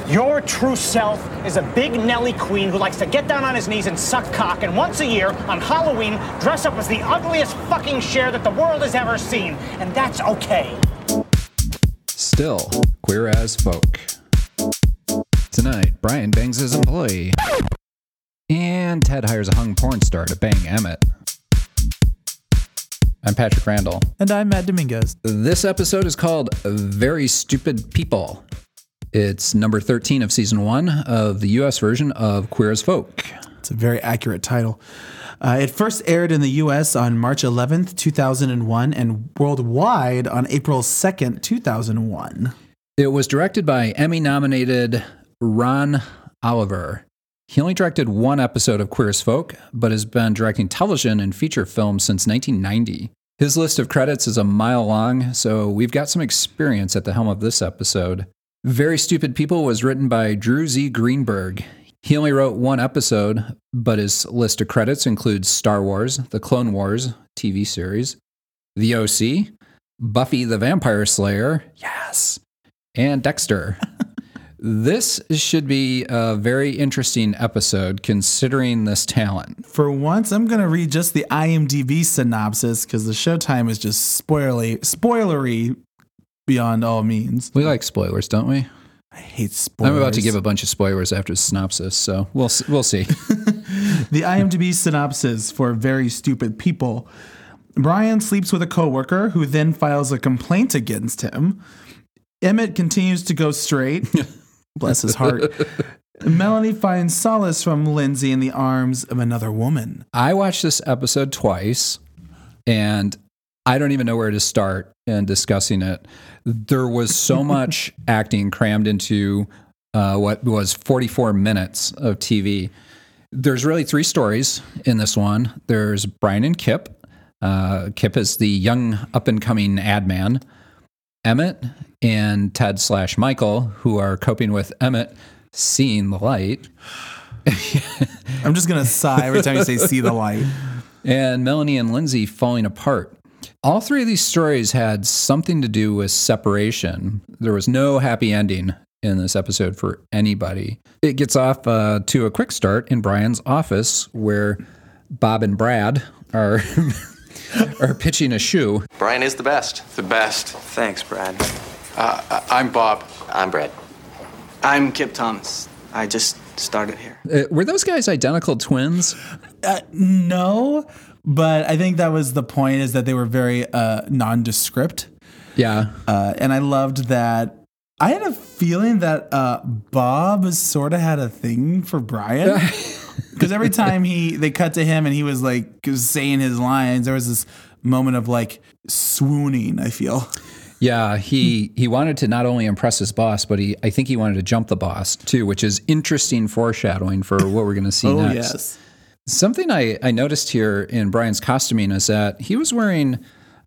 Your true self is a big Nelly queen who likes to get down on his knees and suck cock, and once a year, on Halloween, dress up as the ugliest fucking Cher that the world has ever seen. And that's okay. Still queer as folk. Tonight, Brian bangs his employee. And Ted hires a hung porn star to bang Emmett. I'm Patrick Randall. And I'm Matt Dominguez. This episode is called Very Stupid People. It's number 13 of season 1 of the U.S. version of Queer as Folk. It's a very accurate title. It first aired in the U.S. on March 11th, 2001, and worldwide on April 2nd, 2001. It was directed by Emmy-nominated Ron Oliver. He only directed one episode of Queer as Folk, but has been directing television and feature films since 1990. His list of credits is a mile long, so we've got some experience at the helm of this episode. Very Stupid People was written by Drew Z. Greenberg. He only wrote one episode, but his list of credits includes Star Wars, The Clone Wars TV series, The OC, Buffy the Vampire Slayer, yes, and Dexter. This should be a very interesting episode considering this talent. For once, I'm going to read just the IMDb synopsis because the showtime is just spoilery beyond all means. We like spoilers, don't we? I hate spoilers. I'm about to give a bunch of spoilers after the synopsis, so we'll see. The IMDb synopsis for Very Stupid People. Brian sleeps with a coworker who then files a complaint against him. Emmett continues to go straight. Bless his heart. Melanie finds solace from Lindsay in the arms of another woman. I watched this episode twice, and I don't even know where to start in discussing it. There was so much acting crammed into what was 44 minutes of TV. There's really three stories in this one. There's Brian and Kip. Kip is the young up-and-coming ad man. Emmett and Ted/Michael, who are coping with Emmett seeing the light. I'm just going to sigh every time you say see the light. And Melanie and Lindsay falling apart. All three of these stories had something to do with separation. There was no happy ending in this episode for anybody. It gets off to a quick start in Brian's office where Bob and Brad are pitching a shoe. Brian is the best. The best. Thanks, Brad. I'm Bob. I'm Brad. I'm Kip Thomas. I just started here. Were those guys identical twins? No, but I think that was the point, is that they were very nondescript. Yeah. And I loved that. I had a feeling that Bob sort of had a thing for Brian. Because every time they cut to him and he was like saying his lines, there was this moment of like swooning, I feel. Yeah, he wanted to not only impress his boss, but I think he wanted to jump the boss too, which is interesting foreshadowing for what we're going to see next. Yes. Something I noticed here in Brian's costuming is that he was wearing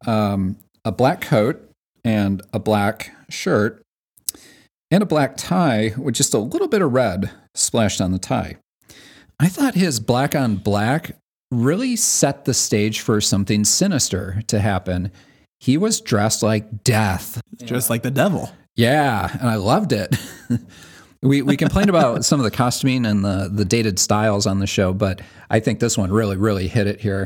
a black coat and a black shirt and a black tie with just a little bit of red splashed on the tie. I thought his black on black really set the stage for something sinister to happen. He was dressed like death. Dressed like the devil. Yeah, and I loved it. We complained about some of the costuming and the dated styles on the show, but I think this one really, really hit it here.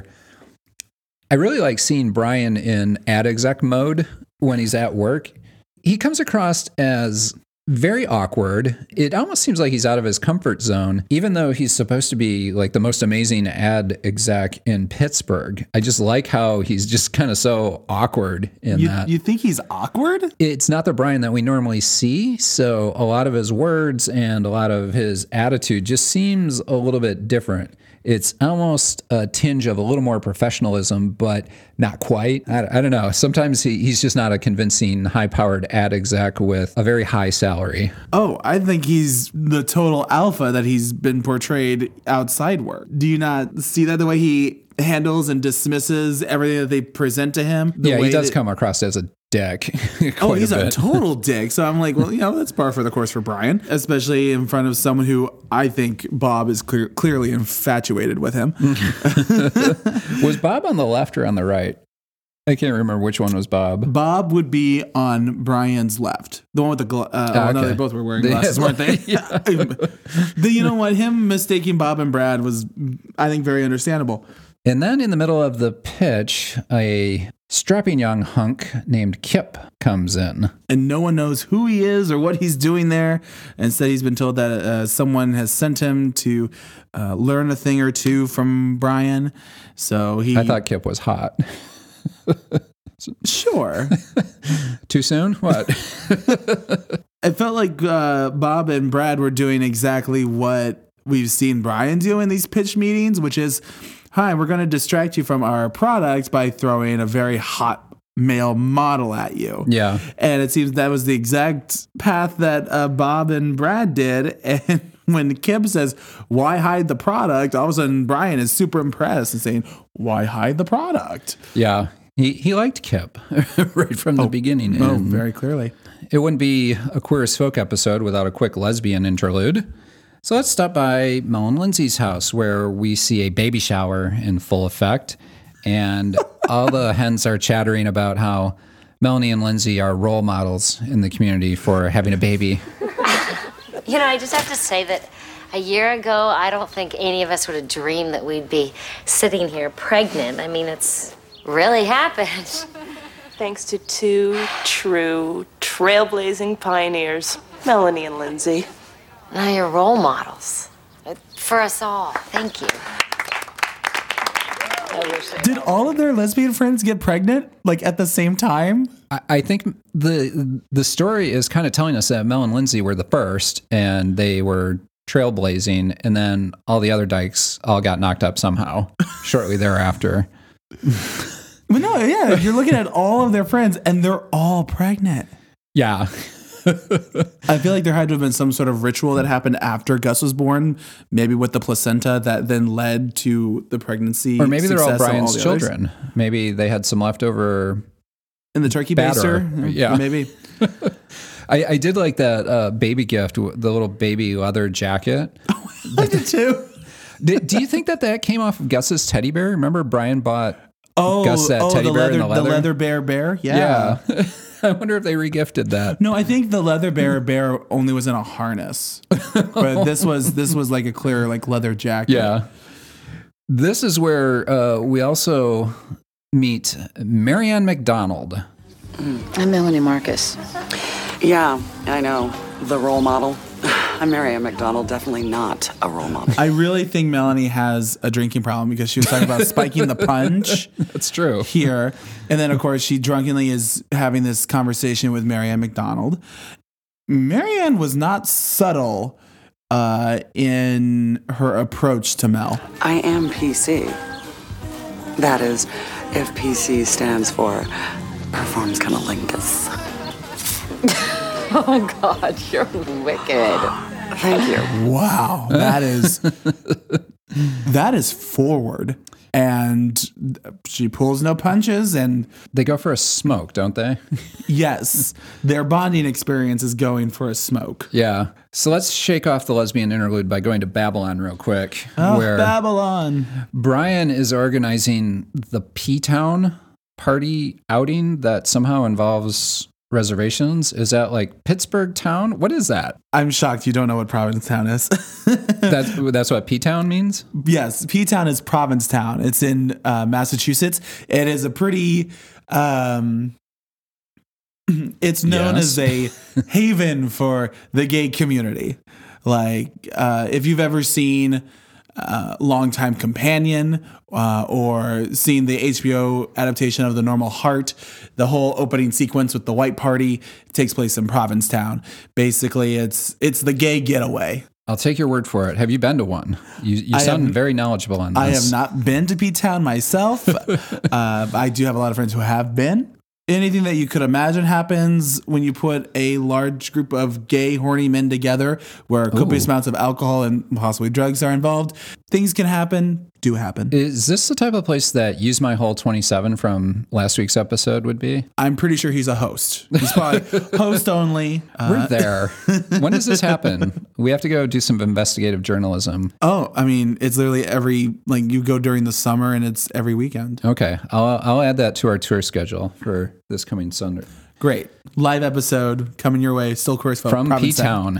I really like seeing Brian in ad exec mode when he's at work. He comes across as very awkward. It almost seems like he's out of his comfort zone, even though he's supposed to be like the most amazing ad exec in Pittsburgh. I just like how he's just kind of so awkward in that. You think he's awkward? It's not the Brian that we normally see, so a lot of his words and a lot of his attitude just seems a little bit different. It's almost a tinge of a little more professionalism, but not quite. I don't know. Sometimes he's just not a convincing, high-powered ad exec with a very high salary. Oh, I think he's the total alpha that he's been portrayed outside work. Do you not see that the way he handles and dismisses everything that they present to him? Yeah, he does come across as a dick. Oh, he's a total dick. So I'm like, well, that's par for the course for Brian, especially in front of someone who I think Bob is clearly infatuated with him. Was Bob on the left or on the right? I can't remember which one was Bob. Bob would be on Brian's left. The one with the no, they both were wearing glasses, weren't they? Yeah. You know what? Him mistaking Bob and Brad was, I think, very understandable. And then in the middle of the pitch, a strapping young hunk named Kip comes in. And no one knows who he is or what he's doing there. Instead, he's been told that someone has sent him to learn a thing or two from Brian. So I thought Kip was hot. Sure. Too soon? What? I felt like Bob and Brad were doing exactly what we've seen Brian do in these pitch meetings, which is, hi, we're going to distract you from our product by throwing a very hot male model at you. Yeah. And it seems that was the exact path that Bob and Brad did. And when Kip says, why hide the product? All of a sudden, Brian is super impressed and saying, why hide the product? Yeah. He liked Kip right from the beginning. Oh, And very clearly. it wouldn't be a Queer as Folk episode without a quick lesbian interlude. So let's stop by Mel and Lindsay's house, where we see a baby shower in full effect. And all the hens are chattering about how Melanie and Lindsay are role models in the community for having a baby. You know, I just have to say that a year ago, I don't think any of us would have dreamed that we'd be sitting here pregnant. I mean, it's really happened. Thanks to two true trailblazing pioneers, Melanie and Lindsay. Now you're role models for us all. Thank you. Did all of their lesbian friends get pregnant, like, at the same time? I think the story is kind of telling us that Mel and Lindsay were the first, and they were trailblazing, and then all the other dykes all got knocked up somehow shortly thereafter. But no, yeah, you're looking at all of their friends, and they're all pregnant. Yeah. I feel like there had to have been some sort of ritual that happened after Gus was born, maybe with the placenta, that then led to the pregnancy. Or maybe they're all success of Brian's the children. others. Maybe they had some leftover In the turkey batter. baster? Yeah. Maybe. I did like that baby gift, the little baby leather jacket. I did too. Do you think that came off of Gus's teddy bear? Remember Brian bought Gus that teddy bear in the leather? The leather bear? Yeah. I wonder if they regifted that. No, I think the leather bear only was in a harness. But this was like a clear, like, leather jacket. Yeah. This is where we also meet Marianne McDonald. I'm Melanie Marcus. Yeah, I know. The role model. I'm Marianne McDonald, definitely not a role model. I really think Melanie has a drinking problem because she was talking about spiking the punch. That's true. Here. And then, of course, she drunkenly is having this conversation with Marianne McDonald. Marianne was not subtle in her approach to Mel. I am PC. That is, if PC stands for Performs Cunnilingus. Oh, God, you're wicked. Thank you. Wow. That is forward. And she pulls no punches. And They go for a smoke, don't they? yes, their bonding experience is going for a smoke. Yeah. So let's shake off the lesbian interlude by going to Babylon real quick. Oh, where Babylon. Brian is organizing the P-Town party outing that somehow involves reservations. Is that like Pittsburgh Town? What is that? I'm shocked you don't know what Provincetown is. That's what P-Town means? Yes, P-Town is Provincetown. It's in Massachusetts. It is a pretty... it's known as a haven for the gay community. Like, if you've ever seen Longtime Companion or seen the HBO adaptation of The Normal Heart, the whole opening sequence with the white party takes place in Provincetown. Basically, it's the gay getaway. I'll take your word for it. Have you been to one? You sound very knowledgeable on this. I have not been to P-Town myself. I do have a lot of friends who have been. Anything that you could imagine happens when you put a large group of gay, horny men together where copious amounts of alcohol and possibly drugs are involved. Things can happen. do happen. Is this the type of place that Use My Hole 27 from last week's episode would be? I'm pretty sure he's a host. He's probably host only. We're there. When does this happen? We have to go do some investigative journalism. Oh, I mean, it's literally you go during the summer and it's every weekend. Okay. I'll add that to our tour schedule for this coming Sunday. Great. Live episode coming your way. Still Queer as Folk. From P-Town.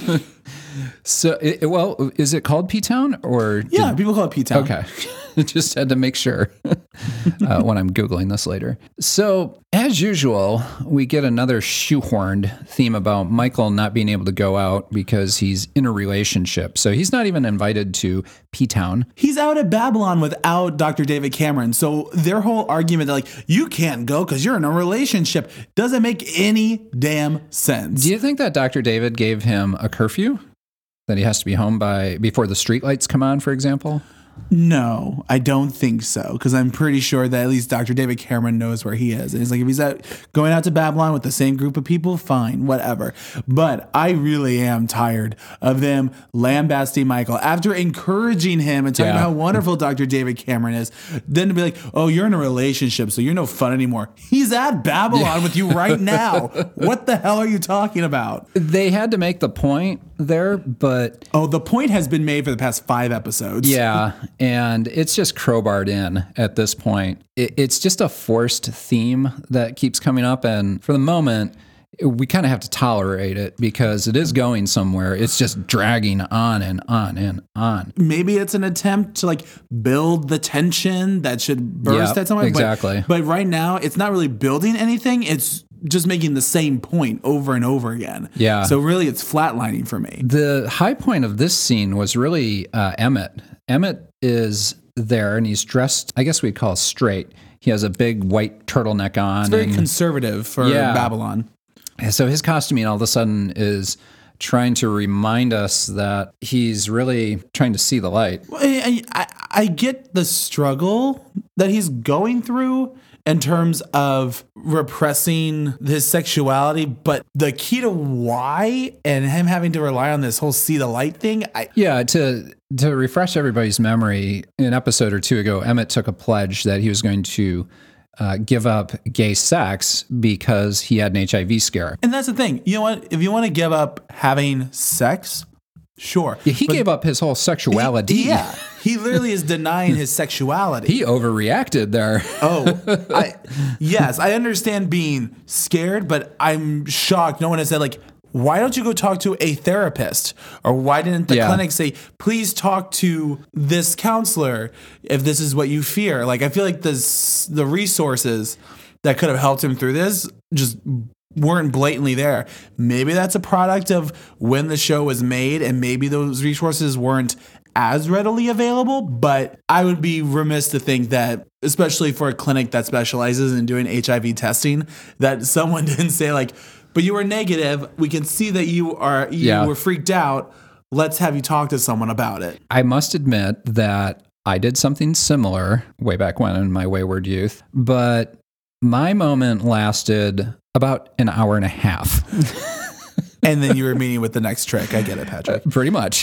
So, is it called P-Town or? Yeah, people call it P-Town. Okay. Just had to make sure when I'm Googling this later. So, as usual, we get another shoehorned theme about Michael not being able to go out because he's in a relationship. So he's not even invited to P-Town. He's out at Babylon without Dr. David Cameron. So their whole argument that you can't go because you're in a relationship doesn't make any damn sense. Do you think that Dr. David gave him a curfew? That he has to be home before the streetlights come on, for example? No, I don't think so, because I'm pretty sure that at least Dr. David Cameron knows where he is. And he's like, if he's going out to Babylon with the same group of people, fine, whatever. But I really am tired of them lambasting Michael after encouraging him and talking about how wonderful Dr. David Cameron is. Then to be like, oh, you're in a relationship, so you're no fun anymore. He's at Babylon with you right now. What the hell are you talking about? They had to make the point there, but... Oh, the point has been made for the past 5 episodes. Yeah. And it's just crowbarred in at this point. It's just a forced theme that keeps coming up. And for the moment, we kind of have to tolerate it because it is going somewhere. It's just dragging on and on and on. Maybe it's an attempt to build the tension that should burst at some point. Exactly. But right now, it's not really building anything. It's just making the same point over and over again. Yeah. So really, it's flatlining for me. The high point of this scene was really Emmett. Emmett is there and he's dressed, I guess we'd call straight. He has a big white turtleneck on. It's very conservative for Babylon. So his costuming all of a sudden is trying to remind us that he's really trying to see the light. I get the struggle that he's going through in terms of repressing his sexuality, but the key to why and him having to rely on this whole see the light thing. To refresh everybody's memory, an episode or 2 ago, Emmett took a pledge that he was going to give up gay sex because he had an HIV scare. And that's the thing. You know what? If you want to give up having sex, sure. Yeah, he gave up his whole sexuality. He literally is denying his sexuality. He overreacted there. Yes, I understand being scared, but I'm shocked no one has said, why don't you go talk to a therapist? Or why didn't the clinic say, please talk to this counselor if this is what you fear? I feel like the resources that could have helped him through this just weren't blatantly there. Maybe that's a product of when the show was made and maybe those resources weren't as readily available, but I would be remiss to think that, especially for a clinic that specializes in doing HIV testing, that someone didn't say but you were negative. We can see that you were freaked out. Let's have you talk to someone about it. I must admit that I did something similar way back when in my wayward youth, but my moment lasted about an hour and a half. And then you were meeting with the next trick. I get it, Patrick. Pretty much.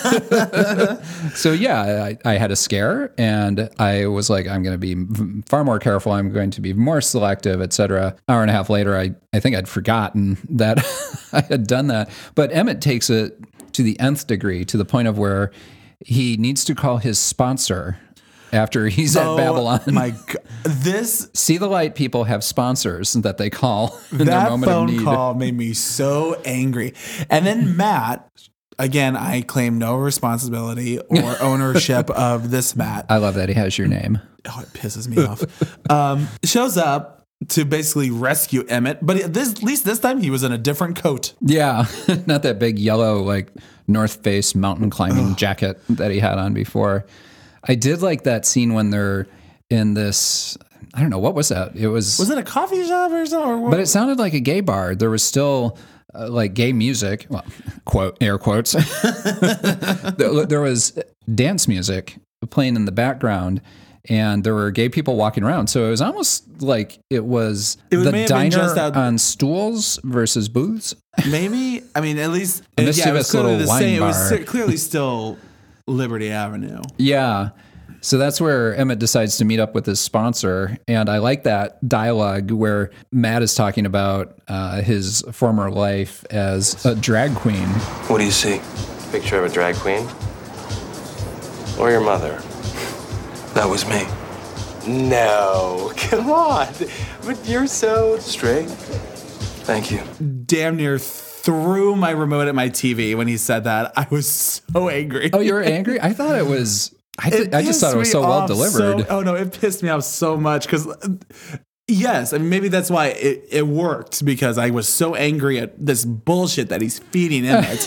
So I had a scare and I was like, I'm going to be far more careful. I'm going to be more selective, etc. Hour and a half later, I think I'd forgotten that I had done that. But Emmett takes it to the nth degree, to the point of where he needs to call his sponsor after he's at Babylon. My God. See the Light people have sponsors that they call in their moment of need. That phone call made me so angry. And then Matt, again, I claim no responsibility or ownership of this Matt. I love that he has your name. Oh, it pisses me off. Shows up to basically rescue Emmett, but at least this time he was in a different coat. Yeah, not that big yellow North Face mountain climbing jacket that he had on before. I did like that scene when they're in this, I don't know, what was that? Was it a coffee shop or something? But it sounded like a gay bar. There was still gay music, well, air quotes. There was dance music playing in the background and there were gay people walking around. So it was almost like it was the diner on stools versus booths. Maybe. I mean, at least a mischievous little wine bar. It was clearly still Liberty Avenue. Yeah. So that's where Emmett decides to meet up with his sponsor. And I like that dialogue where Matt is talking about his former life as a drag queen. What do you see? Picture of a drag queen? Or your mother? That was me. No, come on. But you're so straight. Thank you. Damn near threw my remote at my TV when he said that. I was so angry. Oh, you were angry? I thought it was... I just thought it was so well delivered. Oh no, it pissed me off so much because, yes, I mean, maybe that's why it worked, because I was so angry at this bullshit that he's feeding Emmett.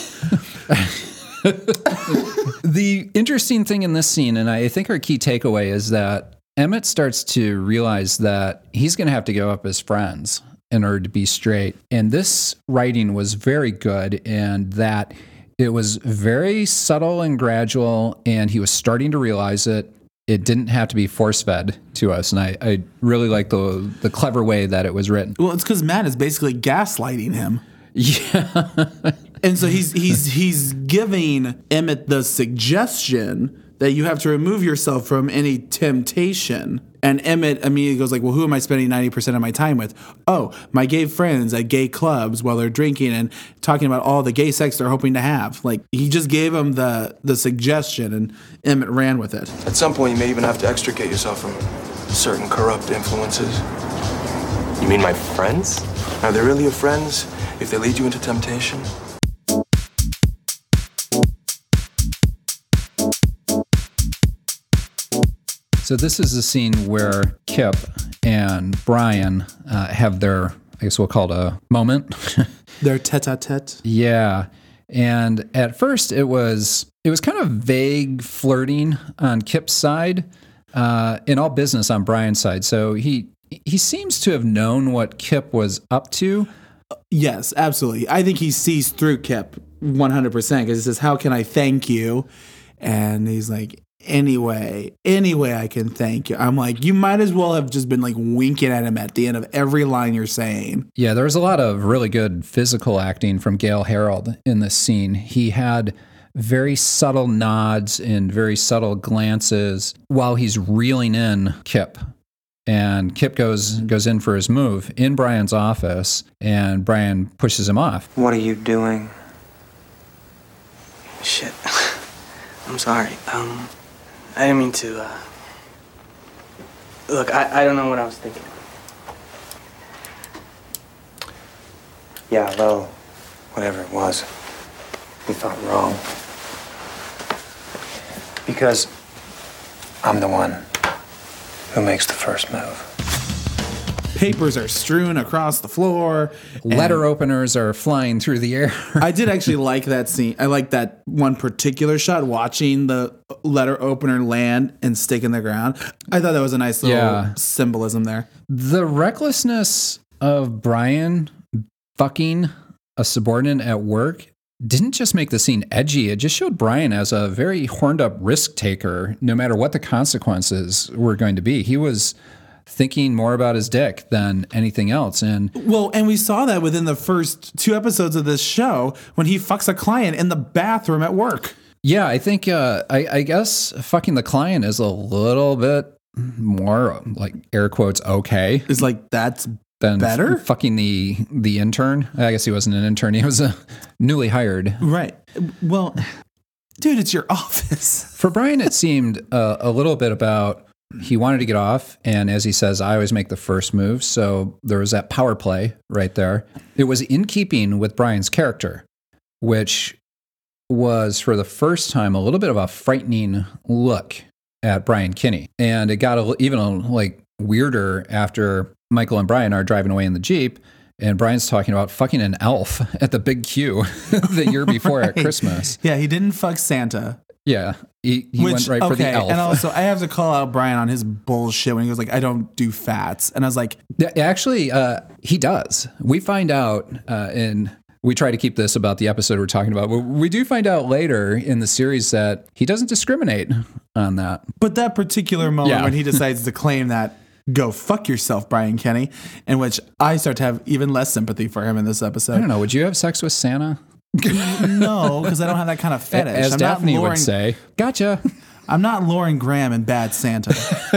The interesting thing in this scene, and I think our key takeaway, is that Emmett starts to realize that he's going to have to give up his friends in order to be straight. And this writing was very good, and that it was very subtle and gradual, and he was starting to realize it. It didn't have to be force-fed to us, and I really like the clever way that it was written. Well, it's because Matt is basically gaslighting him. Yeah. And so he's giving Emmett the suggestion that you have to remove yourself from any temptation. And Emmett immediately goes like, well, who am I spending 90% of my time with? Oh, my gay friends at gay clubs while they're drinking and talking about all the gay sex they're hoping to have. Like, he just gave him the suggestion, and Emmett ran with it. At some point, you may even have to extricate yourself from certain corrupt influences. You mean my friends? Are they really your friends if they lead you into temptation? So this is the scene where Kip and Brian have their, I guess we'll call it a moment. Their tete-a-tete. Yeah. And at first it was kind of vague flirting on Kip's side, in all business on Brian's side. So he seems to have known what Kip was up to. Yes, absolutely. I think he sees through Kip 100% because he says, how can I thank you? And he's like, any way I can thank you. I'm like, you might as well have just been like winking at him at the end of every line you're saying. Yeah, there was a lot of really good physical acting from Gale Harold in this scene. He had very subtle nods and very subtle glances while he's reeling in Kip. And Kip goes in for his move in Brian's office, and Brian pushes him off. What are you doing? Shit. I'm sorry. I didn't mean to, Look, I don't know what I was thinking. Yeah, well, whatever it was, we thought wrong. Because I'm the one who makes the first move. Papers are strewn across the floor. Letter openers are flying through the air. I did actually like that scene. I like that one particular shot, watching the letter opener land and stick in the ground. I thought that was a nice little symbolism there. The recklessness of Brian fucking a subordinate at work didn't just make the scene edgy. It just showed Brian as a very horned up risk taker, no matter what the consequences were going to be. He was thinking more about his dick than anything else. And we saw that within the first 2 episodes of this show when he fucks a client in the bathroom at work. Yeah, I think, I guess fucking the client is a little bit more, like, air quotes, okay. It's like, that's than better? Fucking the intern. I guess he wasn't an intern. He was a newly hired. Right. Well, dude, it's your office. For Brian, it seemed a little bit about, he wanted to get off, and as he says, I always make the first move, so there was that power play right there. It was in keeping with Brian's character, which was, for the first time, a little bit of a frightening look at Brian Kinney. And it got even weirder after Michael and Brian are driving away in the Jeep, and Brian's talking about fucking an elf at the Big Q the year before right. at Christmas. Yeah, he didn't fuck Santa. Yeah, he went right for the elf. And also, I have to call out Brian on his bullshit when he goes like, I don't do fats. And I was like... Actually, he does. We find out, and we try to keep this about the episode we're talking about, but we do find out later in the series that he doesn't discriminate on that. But that particular moment when he decides to claim that, go fuck yourself, Brian Kinney, in which I start to have even less sympathy for him in this episode. I don't know. Would you have sex with Santa? No, because I don't have that kind of fetish. As Daphne would say, gotcha. I'm not Lauren Graham in Bad Santa.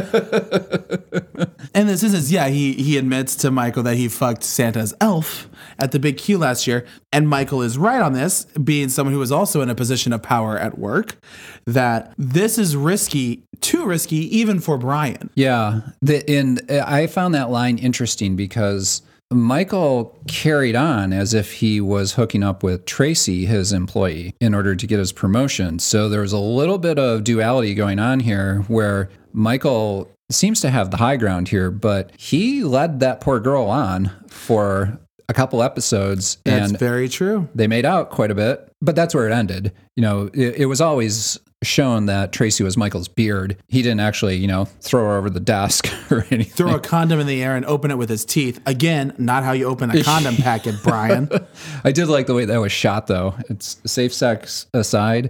And this is, he admits to Michael that he fucked Santa's elf at the Big Q last year. And Michael is right on this, being someone who is also in a position of power at work, that this is risky, too risky, even for Brian. Yeah. And I found that line interesting because Michael carried on as if he was hooking up with Tracy, his employee, in order to get his promotion. So there was a little bit of duality going on here where Michael seems to have the high ground here, but he led that poor girl on for a couple episodes. That's and very true. They made out quite a bit, but that's where it ended. You know, it was always shown that Tracy was Michael's beard. He didn't actually, throw her over the desk or anything. Throw a condom in the air and open it with his teeth. Again, not how you open a condom packet, Brian. I did like the way that was shot, though. It's safe sex aside.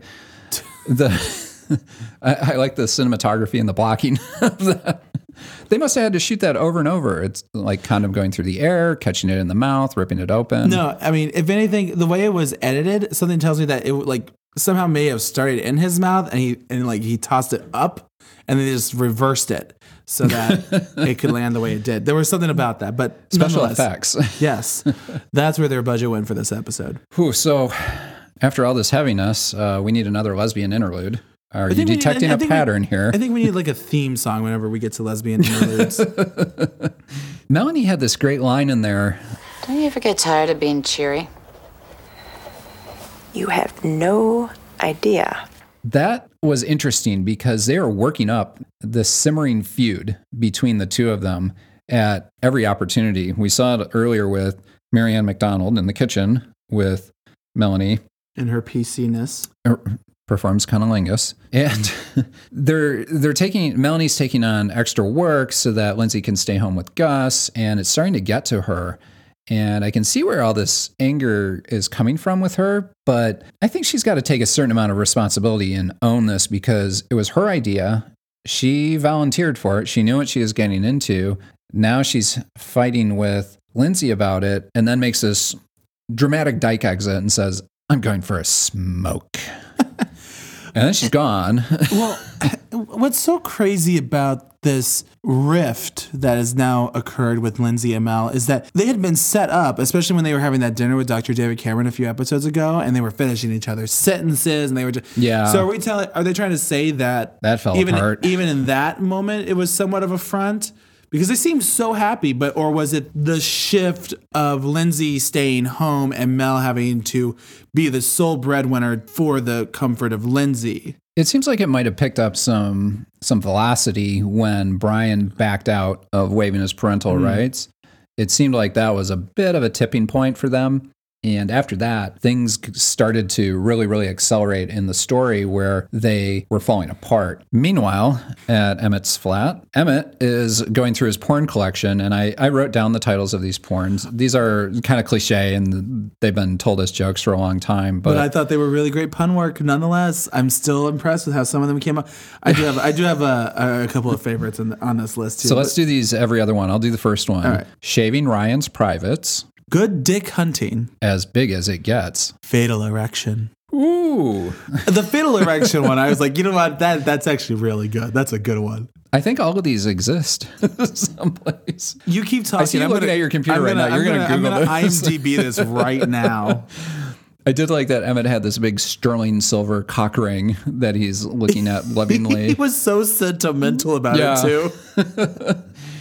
I like the cinematography and the blocking of that. They must have had to shoot that over and over. It's like condom going through the air, catching it in the mouth, ripping it open. No, I mean, if anything, the way it was edited, something tells me that it somehow may have started in his mouth and he tossed it up and then they just reversed it so that it could land the way it did. There was something about that, but special effects. Yes, that's where their budget went for this episode. Whew, so after all this heaviness, we need another lesbian interlude. Are you detecting a pattern here? I think we need like a theme song whenever we get to lesbian interludes. Melanie had this great line in there. Don't you ever get tired of being cheery? You have no idea. That was interesting because they are working up the simmering feud between the two of them at every opportunity. We saw it earlier with Marianne McDonald in the kitchen with Melanie. In her PC-ness. Performs cunnilingus. And Melanie's taking on extra work so that Lindsay can stay home with Gus, and it's starting to get to her. And I can see where all this anger is coming from with her, but I think she's got to take a certain amount of responsibility and own this because it was her idea. She volunteered for it. She knew what she was getting into. Now she's fighting with Lindsay about it and then makes this dramatic dyke exit and says, "I'm going for a smoke." And then she's gone. Well, what's so crazy about this rift that has now occurred with Lindsay and Mel is that they had been set up, especially when they were having that dinner with Dr. David Cameron a few episodes ago, and they were finishing each other's sentences, and they were just... Yeah. So are they trying to say that fell apart? Even in that moment, it was somewhat of a front? Because they seemed so happy, or was it the shift of Lindsay staying home and Mel having to be the sole breadwinner for the comfort of Lindsay? It seems like it might have picked up some velocity when Brian backed out of waiving his parental rights. It seemed like that was a bit of a tipping point for them. And after that, things started to really, really accelerate in the story where they were falling apart. Meanwhile, at Emmett's flat, Emmett is going through his porn collection, and I wrote down the titles of these porns. These are kind of cliche, and they've been told as jokes for a long time. But I thought they were really great pun work. Nonetheless, I'm still impressed with how some of them came out. I do have a couple of favorites on this list, too. So let's do these every other one. I'll do the first one. All right. Shaving Ryan's Privates. Good Dick Hunting. As big as it gets. Fatal Erection. Ooh. The Fatal Erection one, I was like, you know what? That's actually really good. That's a good one. I think all of these exist someplace. You keep talking. I see you looking at your computer right now. You're going to Google this. I'm going to IMDb this right now. I did like that Emmett had this big sterling silver cock ring that he's looking at lovingly. He was so sentimental about it, too.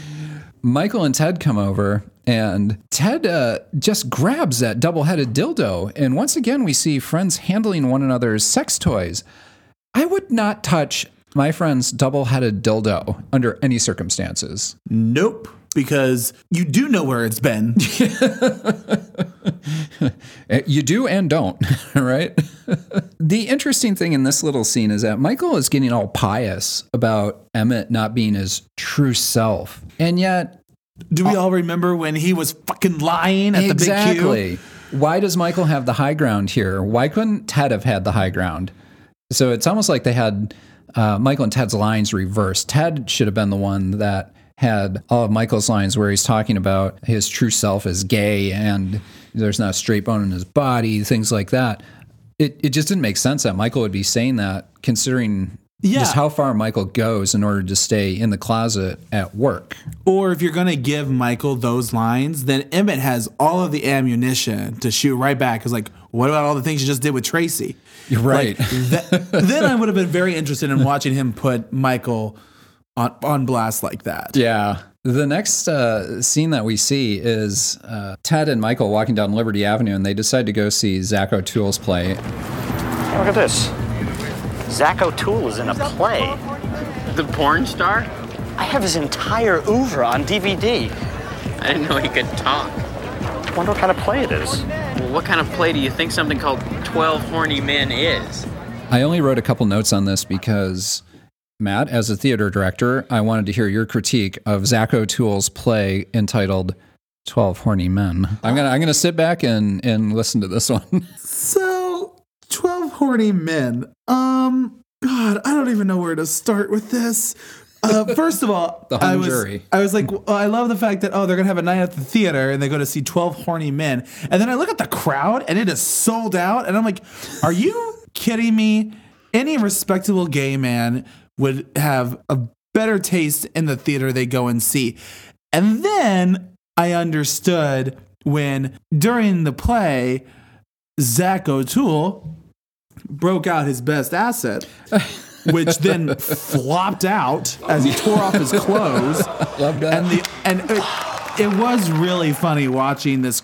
Michael and Ted come over, and Ted just grabs that double-headed dildo. And once again, we see friends handling one another's sex toys. I would not touch my friend's double-headed dildo under any circumstances. Nope, because you do know where it's been. You do and don't, right? The interesting thing in this little scene is that Michael is getting all pious about Emmett not being his true self. And yet... Do we all remember when he was fucking lying at the Big Q? Exactly. Why does Michael have the high ground here? Why couldn't Ted have had the high ground? So it's almost like they had Michael and Ted's lines reversed. Ted should have been the one that had all of Michael's lines where he's talking about his true self is gay and there's not a straight bone in his body, things like that. It just didn't make sense that Michael would be saying that, considering just how far Michael goes in order to stay in the closet at work. Or if you're going to give Michael those lines, then Emmett has all of the ammunition to shoot right back. Because, like, what about all the things you just did with Tracy? You're right. Like, then I would have been very interested in watching him put Michael on blast like that. Yeah. The next scene that we see is Ted and Michael walking down Liberty Avenue, and they decide to go see Zach O'Toole's play. Look at this. Zach O'Toole is in a play. The porn star? I have his entire oeuvre on DVD. I didn't know he could talk. I wonder what kind of play it is. Well, what kind of play do you think something called 12 Horny Men is? I only wrote a couple notes on this because, Matt, as a theater director, I wanted to hear your critique of Zach O'Toole's play entitled 12 Horny Men. I'm gonna sit back and listen to this one. So, 12 Horny Men. God, I don't even know where to start with this. First of all, the hung jury. I was like, I love the fact that, they're going to have a night at the theater and they go to see 12 Horny Men. And then I look at the crowd and it is sold out. And I'm like, are you kidding me? Any respectable gay man would have a better taste in the theater they go and see. And then I understood when, during the play, Zach O'Toole broke out his best asset, which then flopped out as he tore off his clothes. Love that. And it was really funny watching this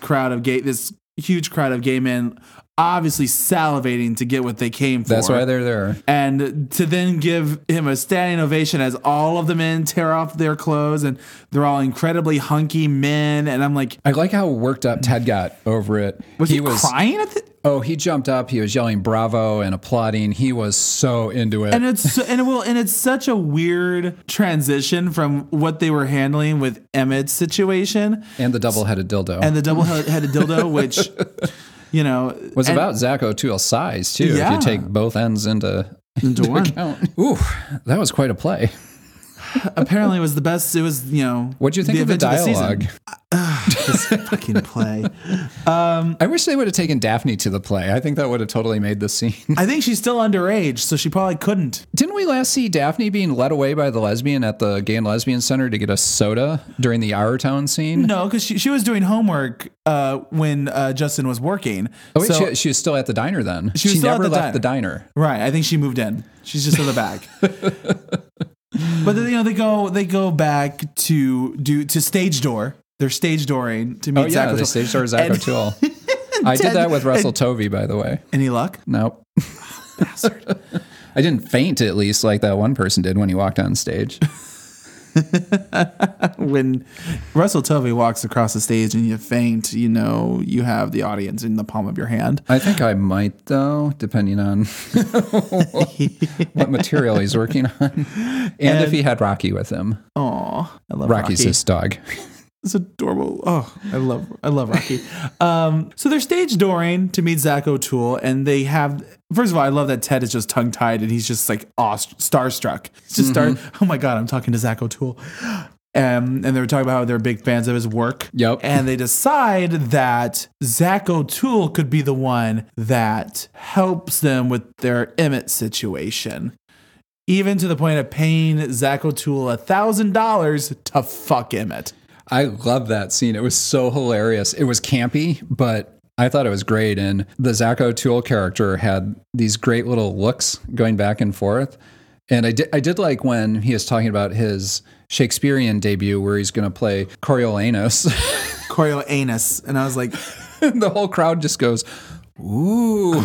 huge crowd of gay men obviously salivating to get what they came for. That's why they're there. And to then give him a standing ovation as all of the men tear off their clothes and they're all incredibly hunky men. And I'm like, I like how worked up Ted got over it. Was he crying at Oh, he jumped up. He was yelling bravo and applauding. He was so into it. And it's such a weird transition from what they were handling with Emmett's situation. And the double-headed dildo. Which, was about Zach O'Toole's size, too, if you take both ends into one. Account. Ooh, that was quite a play. Apparently it was the best. It was, What'd you think of the dialogue? This fucking play. I wish they would have taken Daphne to the play. I think that would have totally made the scene. I think she's still underage, so she probably couldn't. Didn't we last see Daphne being led away by the lesbian at the Gay and Lesbian Center to get a soda during the Our Town scene? No, because she was doing homework when Justin was working. Oh, wait, she was still at the diner then? She never left the diner. Right. I think she moved in. She's just in the back. But then, they go back to stage door. They're stage dooring to meet Zach O'Toole. They stage door Zach O'Toole. I did that with Russell Tovey, by the way. Any luck? Nope. Bastard. I didn't faint, at least, like that one person did when he walked on stage. When Russell Tovey walks across the stage and you faint, you have the audience in the palm of your hand. I think I might, though, depending on what material he's working on. And if he had Rocky with him. Oh, I love Rocky's Rocky. his dog. It's adorable. Oh, I love Rocky. So they're stage dooring to meet Zach O'Toole, and they have. First of all, I love that Ted is just tongue tied and he's just like starstruck. He's just oh my god, I'm talking to Zach O'Toole. And they were talking about how they're big fans of his work. Yep. And they decide that Zach O'Toole could be the one that helps them with their Emmett situation. Even to the point of paying Zach O'Toole $1,000 to fuck Emmett. I love that scene. It was so hilarious. It was campy, but I thought it was great. And the Zach O'Toole character had these great little looks going back and forth. And I did like when he was talking about his Shakespearean debut where he's going to play Coriolanus. Coriolanus. And I was like... the whole crowd just goes, ooh.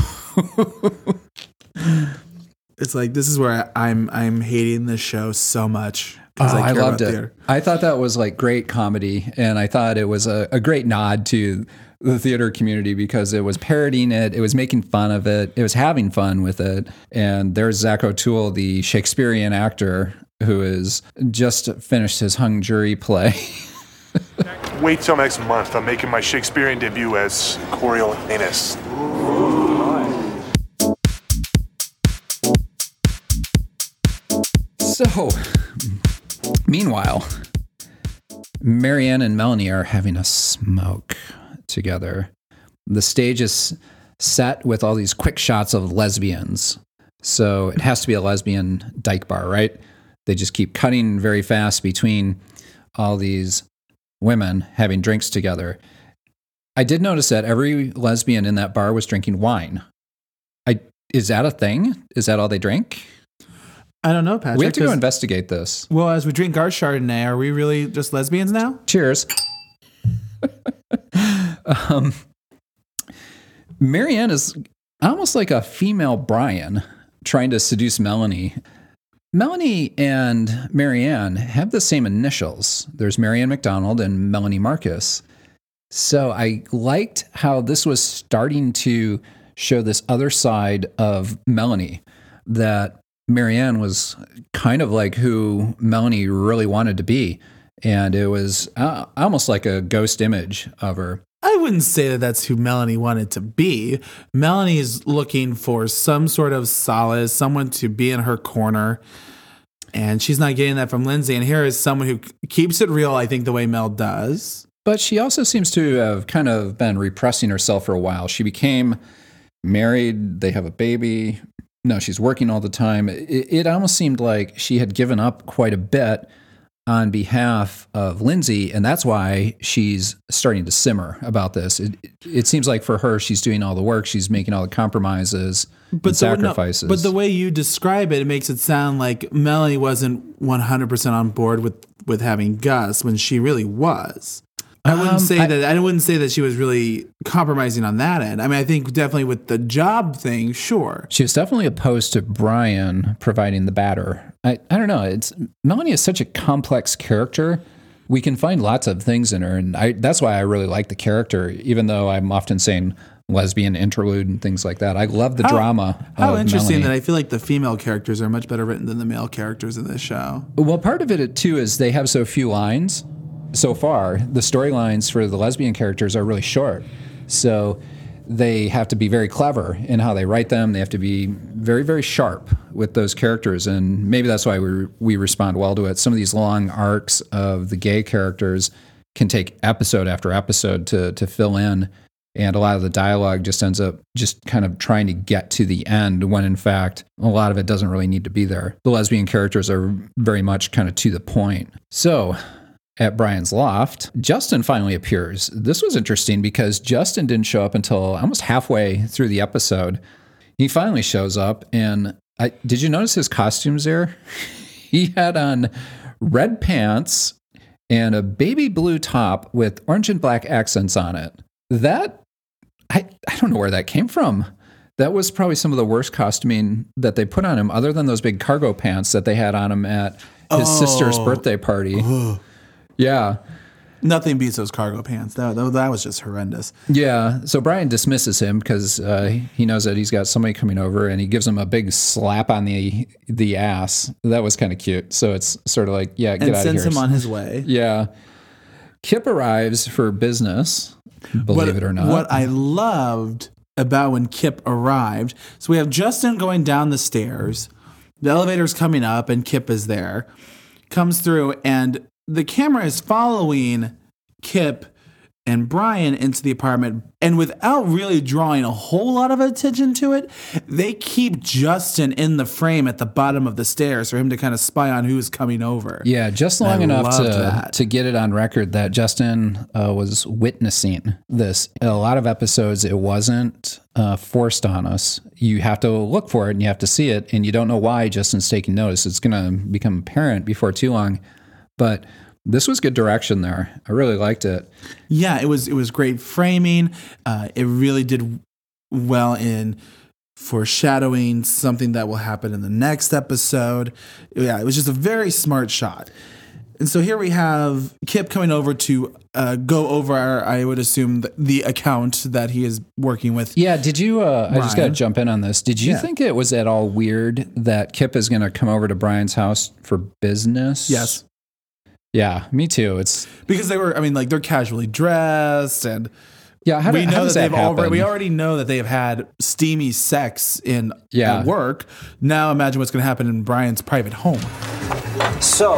It's like, this is where I'm hating this show so much. I loved it. Theater. I thought that was like great comedy. And I thought it was a great nod to the theater community because it was parodying it. It was making fun of it. It was having fun with it. And there's Zach O'Toole, the Shakespearean actor who has just finished his hung jury play. Wait till next month. I'm making my Shakespearean debut as Coriolanus. So, meanwhile, Marianne and Melanie are having a smoke together. The stage is set with all these quick shots of lesbians So it has to be a lesbian dyke bar, right? They just keep cutting very fast between all these women having drinks together. I did notice that every lesbian in that bar was drinking wine. Is that a thing? Is that all they drink? I don't know, Patrick. We have to go investigate this. Well, as we drink our Chardonnay, are we really just lesbians now? Cheers. Marianne is almost like a female Brian trying to seduce Melanie. Melanie and Marianne have the same initials. There's Marianne McDonald and Melanie Marcus. So I liked how this was starting to show this other side of Melanie, that Marianne was kind of like who Melanie really wanted to be. And it was almost like a ghost image of her. I wouldn't say that that's who Melanie wanted to be. Melanie is looking for some sort of solace, someone to be in her corner. And she's not getting that from Lindsay. And here is someone who keeps it real, I think, the way Mel does. But she also seems to have kind of been repressing herself for a while. She became married. They have a baby. No, she's working all the time. It almost seemed like she had given up quite a bit on behalf of Lindsay, and that's why she's starting to simmer about this. It seems like for her, she's doing all the work. She's making all the compromises and sacrifices. But the way you describe it, it makes it sound like Melanie wasn't 100% on board with having Gus when she really was. I wouldn't say that she was really compromising on that end. I mean, I think definitely with the job thing, sure. She was definitely opposed to Brian providing the batter. I don't know. Melanie is such a complex character. We can find lots of things in her, and that's why I really like the character, even though I'm often saying lesbian interlude and things like that. I love the drama. How interesting Melanie. That I feel like the female characters are much better written than the male characters in this show. Well, part of it too is they have so few lines. So far, the storylines for the lesbian characters are really short. So they have to be very clever in how they write them. They have to be very, very sharp with those characters. And maybe that's why we respond well to it. Some of these long arcs of the gay characters can take episode after episode to fill in. And a lot of the dialogue just ends up just kind of trying to get to the end when, in fact, a lot of it doesn't really need to be there. The lesbian characters are very much kind of to the point. So at Brian's loft, Justin finally appears. This was interesting because Justin didn't show up until almost halfway through the episode. He finally shows up, and did you notice his costumes there? He had on red pants and a baby blue top with orange and black accents on it. That, I don't know where that came from. That was probably some of the worst costuming that they put on him, other than those big cargo pants that they had on him at his sister's birthday party. Yeah. Nothing beats those cargo pants. That was just horrendous. Yeah. So Brian dismisses him because he knows that he's got somebody coming over, and he gives him a big slap on the ass. That was kind of cute. So it's sort of like, yeah, get out of here. And sends him on his way. Yeah. Kip arrives for business, believe it or not. What I loved about when Kip arrived, so we have Justin going down the stairs. The elevator's coming up, and Kip is there. Comes through, and the camera is following Kip and Brian into the apartment, and without really drawing a whole lot of attention to it, they keep Justin in the frame at the bottom of the stairs for him to kind of spy on who's coming over. Yeah, just long enough to get it on record that Justin was witnessing this. In a lot of episodes, it wasn't forced on us. You have to look for it, and you have to see it, and you don't know why Justin's taking notice. It's going to become apparent before too long. But this was good direction there. I really liked it. Yeah, it was great framing. It really did well in foreshadowing something that will happen in the next episode. Yeah, it was just a very smart shot. And so here we have Kip coming over to go over I would assume, the account that he is working with. Yeah, did you, I just got to jump in on this. Did you think it was at all weird that Kip is going to come over to Brian's house for business? Yes. Yeah, me too. It's because they're casually dressed, and yeah, we already know that they have had steamy sex at work. Now imagine what's going to happen in Brian's private home. So,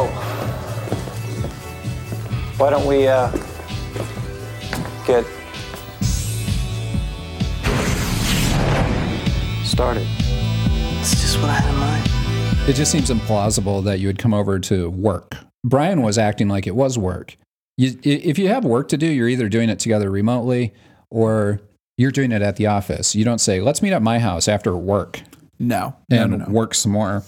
why don't we get started? That's just what I had in mind. It just seems implausible that you would come over to work. Brian was acting like it was work. If you have work to do, you're either doing it together remotely or you're doing it at the office. You don't say, let's meet at my house after work. No. Work some more.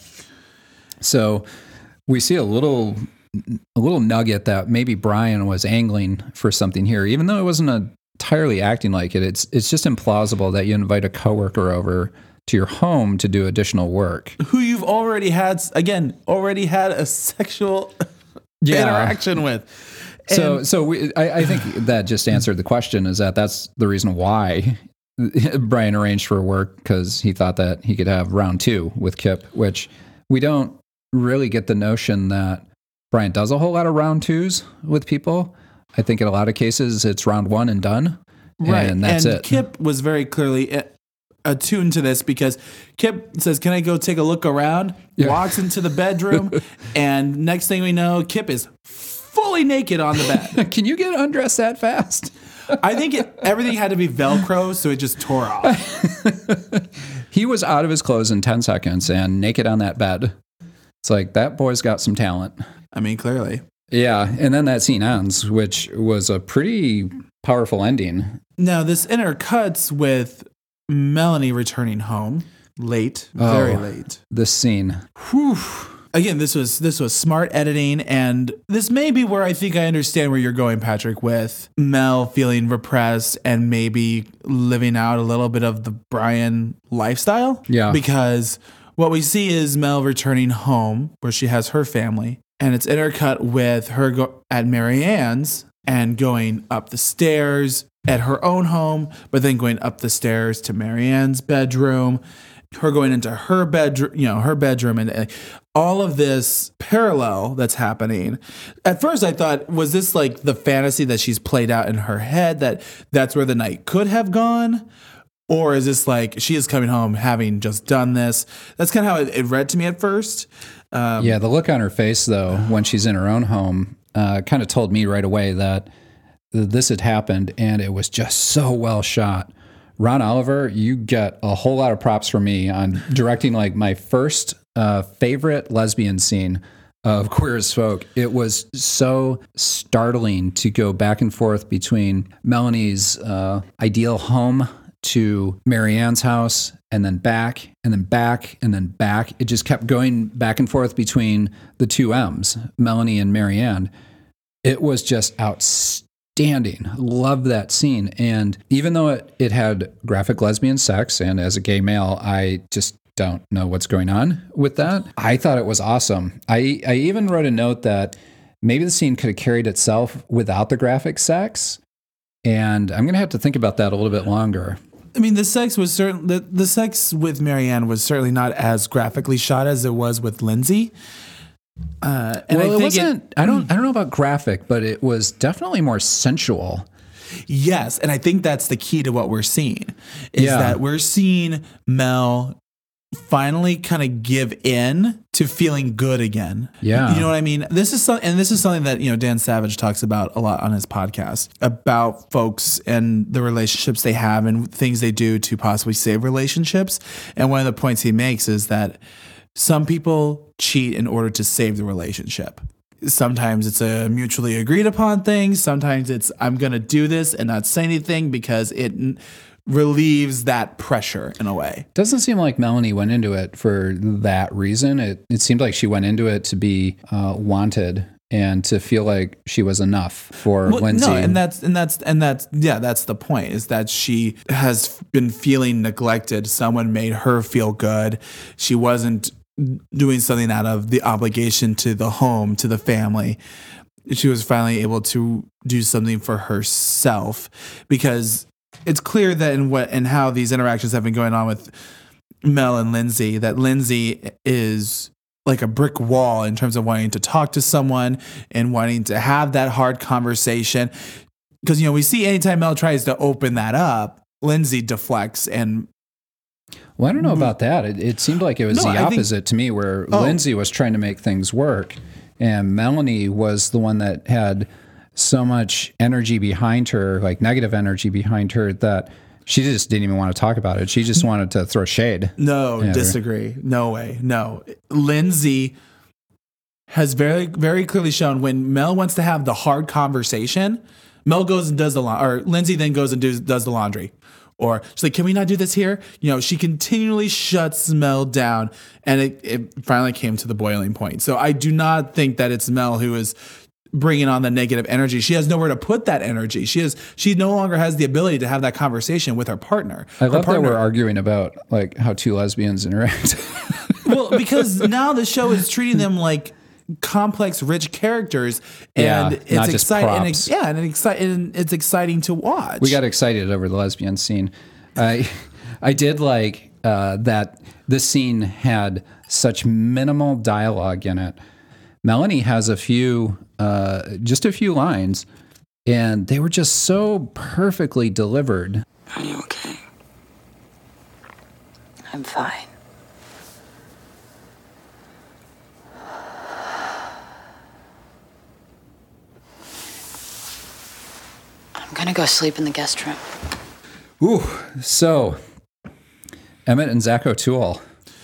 So we see a little nugget that maybe Brian was angling for something here, even though it wasn't entirely acting like it. It's just implausible that you invite a coworker over to your home to do additional work. Who you've already had a sexual interaction with. I think that just answered the question, is that's the reason why Brian arranged for work, because he thought that he could have round 2 with Kip, which we don't really get the notion that Brian does a whole lot of round 2s with people. I think in a lot of cases it's round 1 and done. Right. And that's it. Kip was very clearly attuned to this, because Kip says, can I go take a look around? Yeah. Walks into the bedroom, and next thing we know, Kip is fully naked on the bed. Can you get undressed that fast? I think everything had to be Velcro, so it just tore off. He was out of his clothes in 10 seconds and naked on that bed. It's like, that boy's got some talent. I mean, clearly. Yeah, and then that scene ends, which was a pretty powerful ending. Now, this intercuts with Melanie returning home late, very late. This scene. Whew. Again, this was smart editing, and this may be where I think I understand where you're going, Patrick, with Mel feeling repressed and maybe living out a little bit of the Brian lifestyle. Yeah. Because what we see is Mel returning home where she has her family, and it's intercut with her at Mary Ann's and going up the stairs at her own home, but then going up the stairs to Mary Ann's bedroom, her going into her bedroom, and all of this parallel that's happening. At first I thought, was this like the fantasy that she's played out in her head, that's where the night could have gone? Or is this like she is coming home having just done this? That's kind of how it read to me at first. Yeah, the look on her face, though, when she's in her own home, kind of told me right away that this had happened, and it was just so well shot. Ron Oliver, you get a whole lot of props from me on directing like my first favorite lesbian scene of Queer as Folk. It was so startling to go back and forth between Melanie's ideal home to Mary Ann's house, and then back, and then back, and then back. It just kept going back and forth between the two M's, Melanie and Mary Ann. It was just outstanding. Love that scene. And even though it had graphic lesbian sex, and as a gay male, I just don't know what's going on with that, I thought it was awesome. I even wrote a note that maybe the scene could have carried itself without the graphic sex. And I'm going to have to think about that a little bit longer. I mean, the sex was the sex with Mary Ann was certainly not as graphically shot as it was with Lindsay. And well, it wasn't. I don't know about graphic, but it was definitely more sensual. Yes, and I think that's the key to what we're seeing is that we're seeing Mel finally kind of give in to feeling good again. Yeah. You know what I mean? This is something that, Dan Savage talks about a lot on his podcast about folks and the relationships they have and things they do to possibly save relationships. And one of the points he makes is that some people cheat in order to save the relationship. Sometimes it's a mutually agreed upon thing. Sometimes it's, I'm going to do this and not say anything because it relieves that pressure in a way. Doesn't seem like Melanie went into it for that reason. It seemed like she went into it to be wanted and to feel like she was enough for Lindsay. No, and that's the point, is that she has been feeling neglected. Someone made her feel good. She wasn't doing something out of the obligation to the home, to the family. She was finally able to do something for herself, because it's clear that in how these interactions have been going on with Mel and Lindsay, that Lindsay is like a brick wall in terms of wanting to talk to someone and wanting to have that hard conversation. Because, we see anytime Mel tries to open that up, Lindsay deflects and... Well, I don't know about that. It seemed like it was the opposite to me, where Lindsay was trying to make things work, and Melanie was the one that had so much energy behind her, like negative energy behind her, that She just didn't even want to talk about it. She just wanted to throw shade. No, disagree. No way. No. Lindsay has very, very clearly shown when Mel wants to have the hard conversation, Mel goes and does the laundry, or Lindsay then goes and does the laundry. Or she's like, can we not do this here? You know, she continually shuts Mel down, and it finally came to the boiling point. So I do not think that it's Mel who is bringing on the negative energy. She has nowhere to put that energy. She no longer has the ability to have that conversation with her partner. I love that we're arguing about like how two lesbians interact. Well, because now the show is treating them like complex, rich characters, and it's exciting. And it's exciting to watch. We got excited over the lesbian scene. I did like that this scene had such minimal dialogue in it. Melanie has just a few lines, and they were just so perfectly delivered. Are you okay? I'm fine. I'm gonna go sleep in the guest room. Ooh, so Emmett and Zach O'Toole.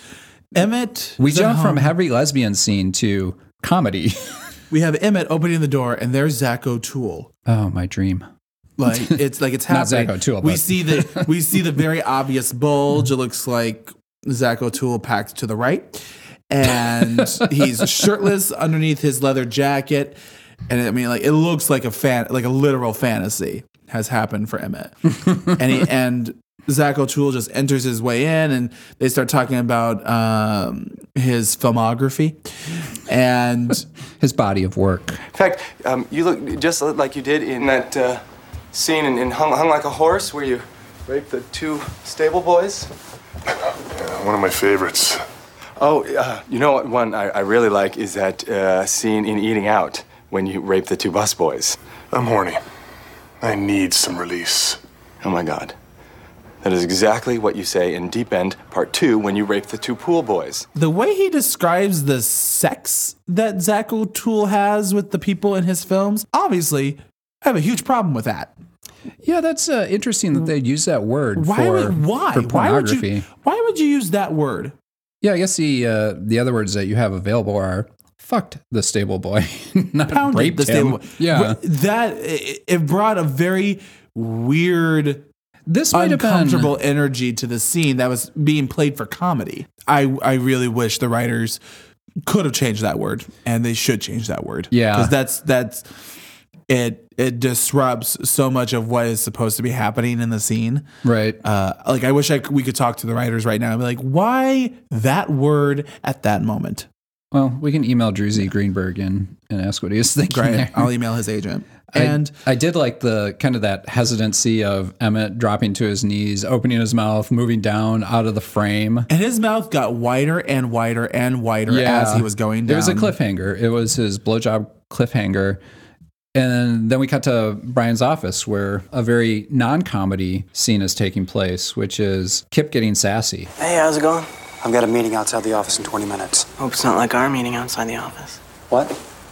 We jump from heavy lesbian scene to comedy. We have Emmett opening the door, and there's Zach O'Toole. Oh, my dream! It's happening. Not Zach O'Toole. We see the very obvious bulge. It looks like Zach O'Toole packed to the right, and he's shirtless underneath his leather jacket. And I mean, like, it looks like a literal fantasy has happened for Emmett. and Zach O'Toole just enters his way in, and they start talking about his filmography and his body of work. In fact, you look just like you did in that scene in Hung Like a Horse, where you raped the two stable boys. Yeah, one of my favorites. Oh, you know what one I really like is that scene in Eating Out, when you rape the two busboys. I'm horny. I need some release. Oh my God. That is exactly what you say in Deep End Part 2 when you rape the two pool boys. The way he describes the sex that Zach O'Toole has with the people in his films, obviously, I have a huge problem with that. Yeah, that's interesting that they'd use that word for pornography. Why would you use that word? Yeah, I guess the other words that you have available are fucked the stable boy, not pounded raped the stable him. Yeah, it brought a very weird, uncomfortable energy to the scene that was being played for comedy. I really wish the writers could have changed that word, and they should change that word. Yeah, because that's it disrupts so much of what is supposed to be happening in the scene. Right. Like, I wish we could talk to the writers right now and be like, why that word at that moment? Well, we can email Druzy Greenberg and ask what he is thinking. Great. I'll email his agent. And I did like the kind of that hesitancy of Emmett dropping to his knees, opening his mouth, moving down out of the frame. And his mouth got wider and wider and wider as he was going down. It was a cliffhanger. It was his blowjob cliffhanger. And then we cut to Brian's office, where a very non-comedy scene is taking place, which is Kip getting sassy. Hey, how's it going? I've got a meeting outside the office in 20 minutes. Hope it's not like our meeting outside the office. What?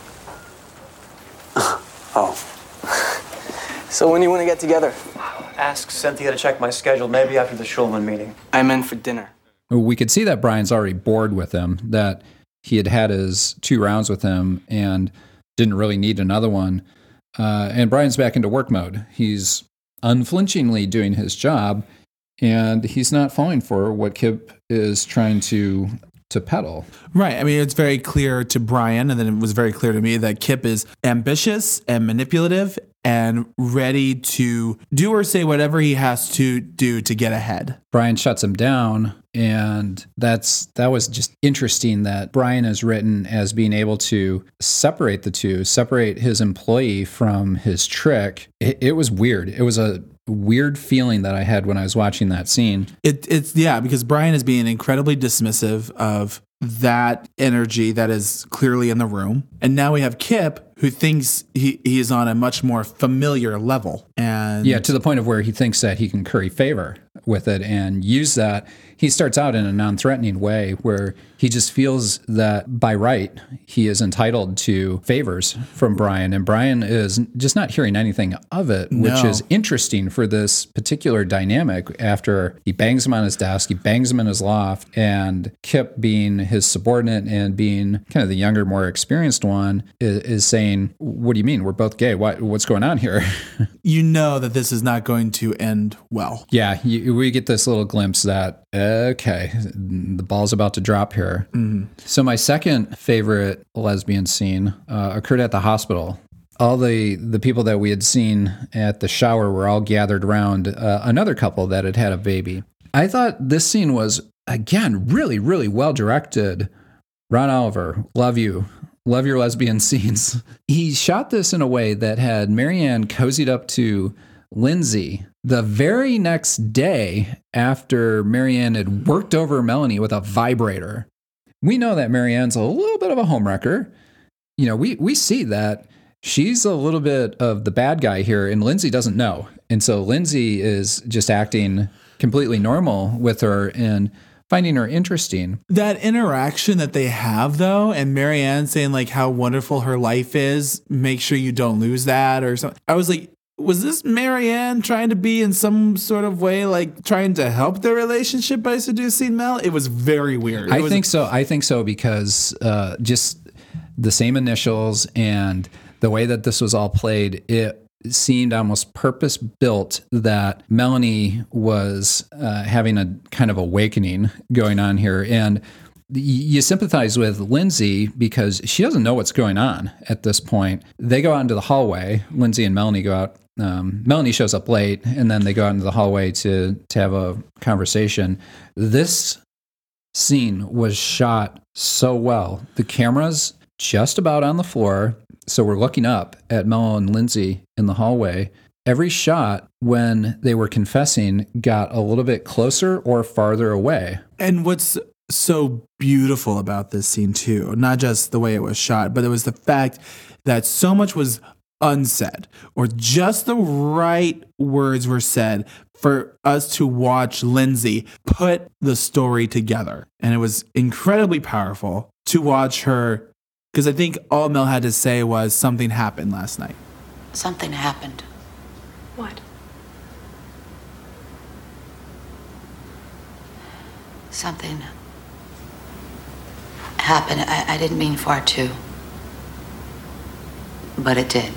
Oh. So when do you want to get together? Ask Cynthia to check my schedule, maybe after the Schulman meeting. I'm in for dinner. We could see that Brian's already bored with him, that he had his 2 rounds with him and didn't really need another one. And Brian's back into work mode. He's unflinchingly doing his job, and he's not falling for what Kip is trying to peddle. Right. I mean, it's very clear to Brian, and then it was very clear to me that Kip is ambitious and manipulative and ready to do or say whatever he has to do to get ahead. Brian shuts him down, and that was just interesting that Brian is written as being able to separate the two, separate his employee from his trick. It was weird. It was a weird feeling that I had when I was watching that scene. It's because Brian is being incredibly dismissive of that energy that is clearly in the room. And now we have Kip, who thinks he is on a much more familiar level. And yeah, to the point of where he thinks that he can curry favor with it and use that. He starts out in a non-threatening way where he just feels that by right, he is entitled to favors from Brian. And Brian is just not hearing anything of it, which is interesting for this particular dynamic after he bangs him on his desk, he bangs him in his loft, and Kip, being his subordinate and being kind of the younger, more experienced one, is saying, what do you mean? We're both gay. What's going on here? You know that this is not going to end well. Yeah, we get this little glimpse that, okay, the ball's about to drop here. Mm-hmm. So my second favorite lesbian scene occurred at the hospital. All the people that we had seen at the shower were all gathered around another couple that had a baby. I thought this scene was, again, really, really well directed. Ron Oliver, love you. Love your lesbian scenes. He shot this in a way that had Marianne cozied up to Lindsay the very next day after Marianne had worked over Melanie with a vibrator. We know that Marianne's a little bit of a homewrecker. You know, we see that she's a little bit of the bad guy here, and Lindsay doesn't know. And so Lindsay is just acting completely normal with her and finding her interesting. That interaction that they have, though, and Marianne saying like how wonderful her life is, make sure you don't lose that or something. I was like, was this Marianne trying to be in some sort of way, like trying to help their relationship by seducing Mel? It was very weird. I think so because just the same initials and the way that this was all played, it seemed almost purpose-built that Melanie was having a kind of awakening going on here. And you sympathize with Lindsay because she doesn't know what's going on at this point. They go out into the hallway. Lindsay and Melanie go out. Melanie shows up late, and then they go out into the hallway to have a conversation. This scene was shot so well. The camera's just about on the floor, so we're looking up at Mel and Lindsay in the hallway. Every shot when they were confessing got a little bit closer or farther away. And what's so beautiful about this scene too, not just the way it was shot, but it was the fact that so much was unsaid, or just the right words were said for us to watch Lindsay put the story together. And it was incredibly powerful to watch her, because I think all Mel had to say was something happened last night. Something happened. What? Something happened. I didn't mean for it to, but it did.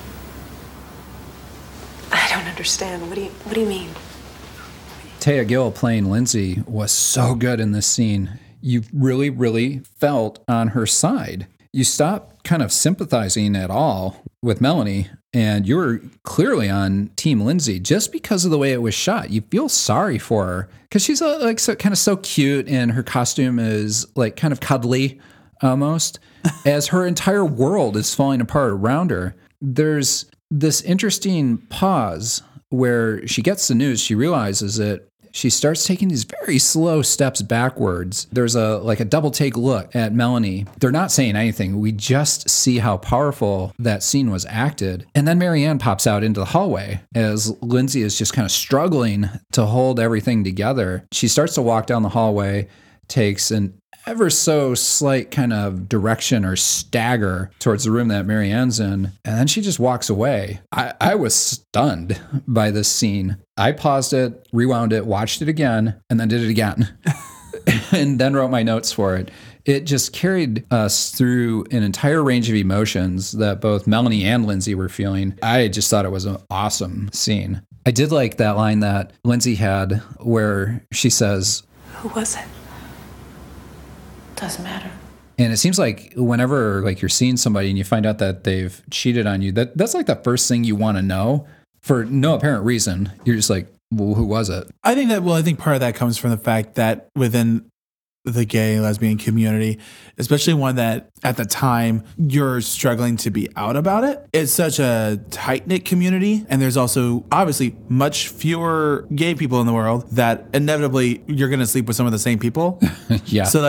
I don't understand. What do you mean? Taya Gill playing Lindsay was so good in this scene. You really, really felt on her side. You stopped kind of sympathizing at all with Melanie, and you were clearly on Team Lindsay just because of the way it was shot. You feel sorry for her because she's so cute, and her costume is like kind of cuddly almost, as her entire world is falling apart around her. There's this interesting pause where she gets the news, she realizes it. She starts taking these very slow steps backwards. There's a double take look at Melanie. They're not saying anything. We just see how powerful that scene was acted. And then Marianne pops out into the hallway as Lindsay is just kind of struggling to hold everything together. She starts to walk down the hallway, takes an ever so slight kind of direction or stagger towards the room that Marianne's in, and then she just walks away. I was stunned by this scene. I paused it, rewound it, watched it again, and then did it again, and then wrote my notes for it. It just carried us through an entire range of emotions that both Melanie and Lindsay were feeling. I just thought it was an awesome scene. I did like that line that Lindsay had where she says, "Who was it?" Doesn't matter. And it seems like whenever like you're seeing somebody and you find out that they've cheated on you, that's like the first thing you want to know for no apparent reason. You're just like, well, who was it? I think part of that comes from the fact that within the gay lesbian community, especially one that at the time you're struggling to be out about it, it's such a tight-knit community, and there's also obviously much fewer gay people in the world that inevitably you're going to sleep with some of the same people. Yeah. So like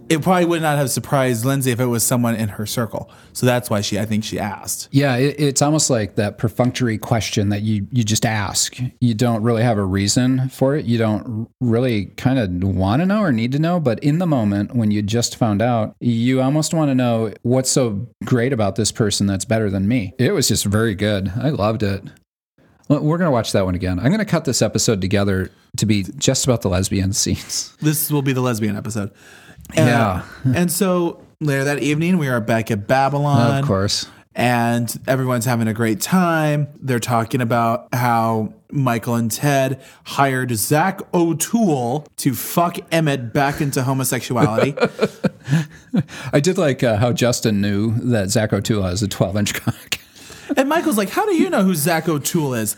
it probably would not have surprised Lindsay if it was someone in her circle. So that's why I think she asked. Yeah, it's almost like that perfunctory question that you just ask. You don't really have a reason for it. You don't really kind of want to know or need to know. But in the moment when you just found out, you almost want to know what's so great about this person that's better than me. It was just very good. I loved it. Well, we're going to watch that one again. I'm going to cut this episode together to be just about the lesbian scenes. This will be the lesbian episode. Yeah. And so later that evening, we are back at Babylon. Of course. And everyone's having a great time. They're talking about how Michael and Ted hired Zach O'Toole to fuck Emmett back into homosexuality. I did like how Justin knew that Zach O'Toole has a 12-inch cock. And Michael's like, how do you know who Zach O'Toole is?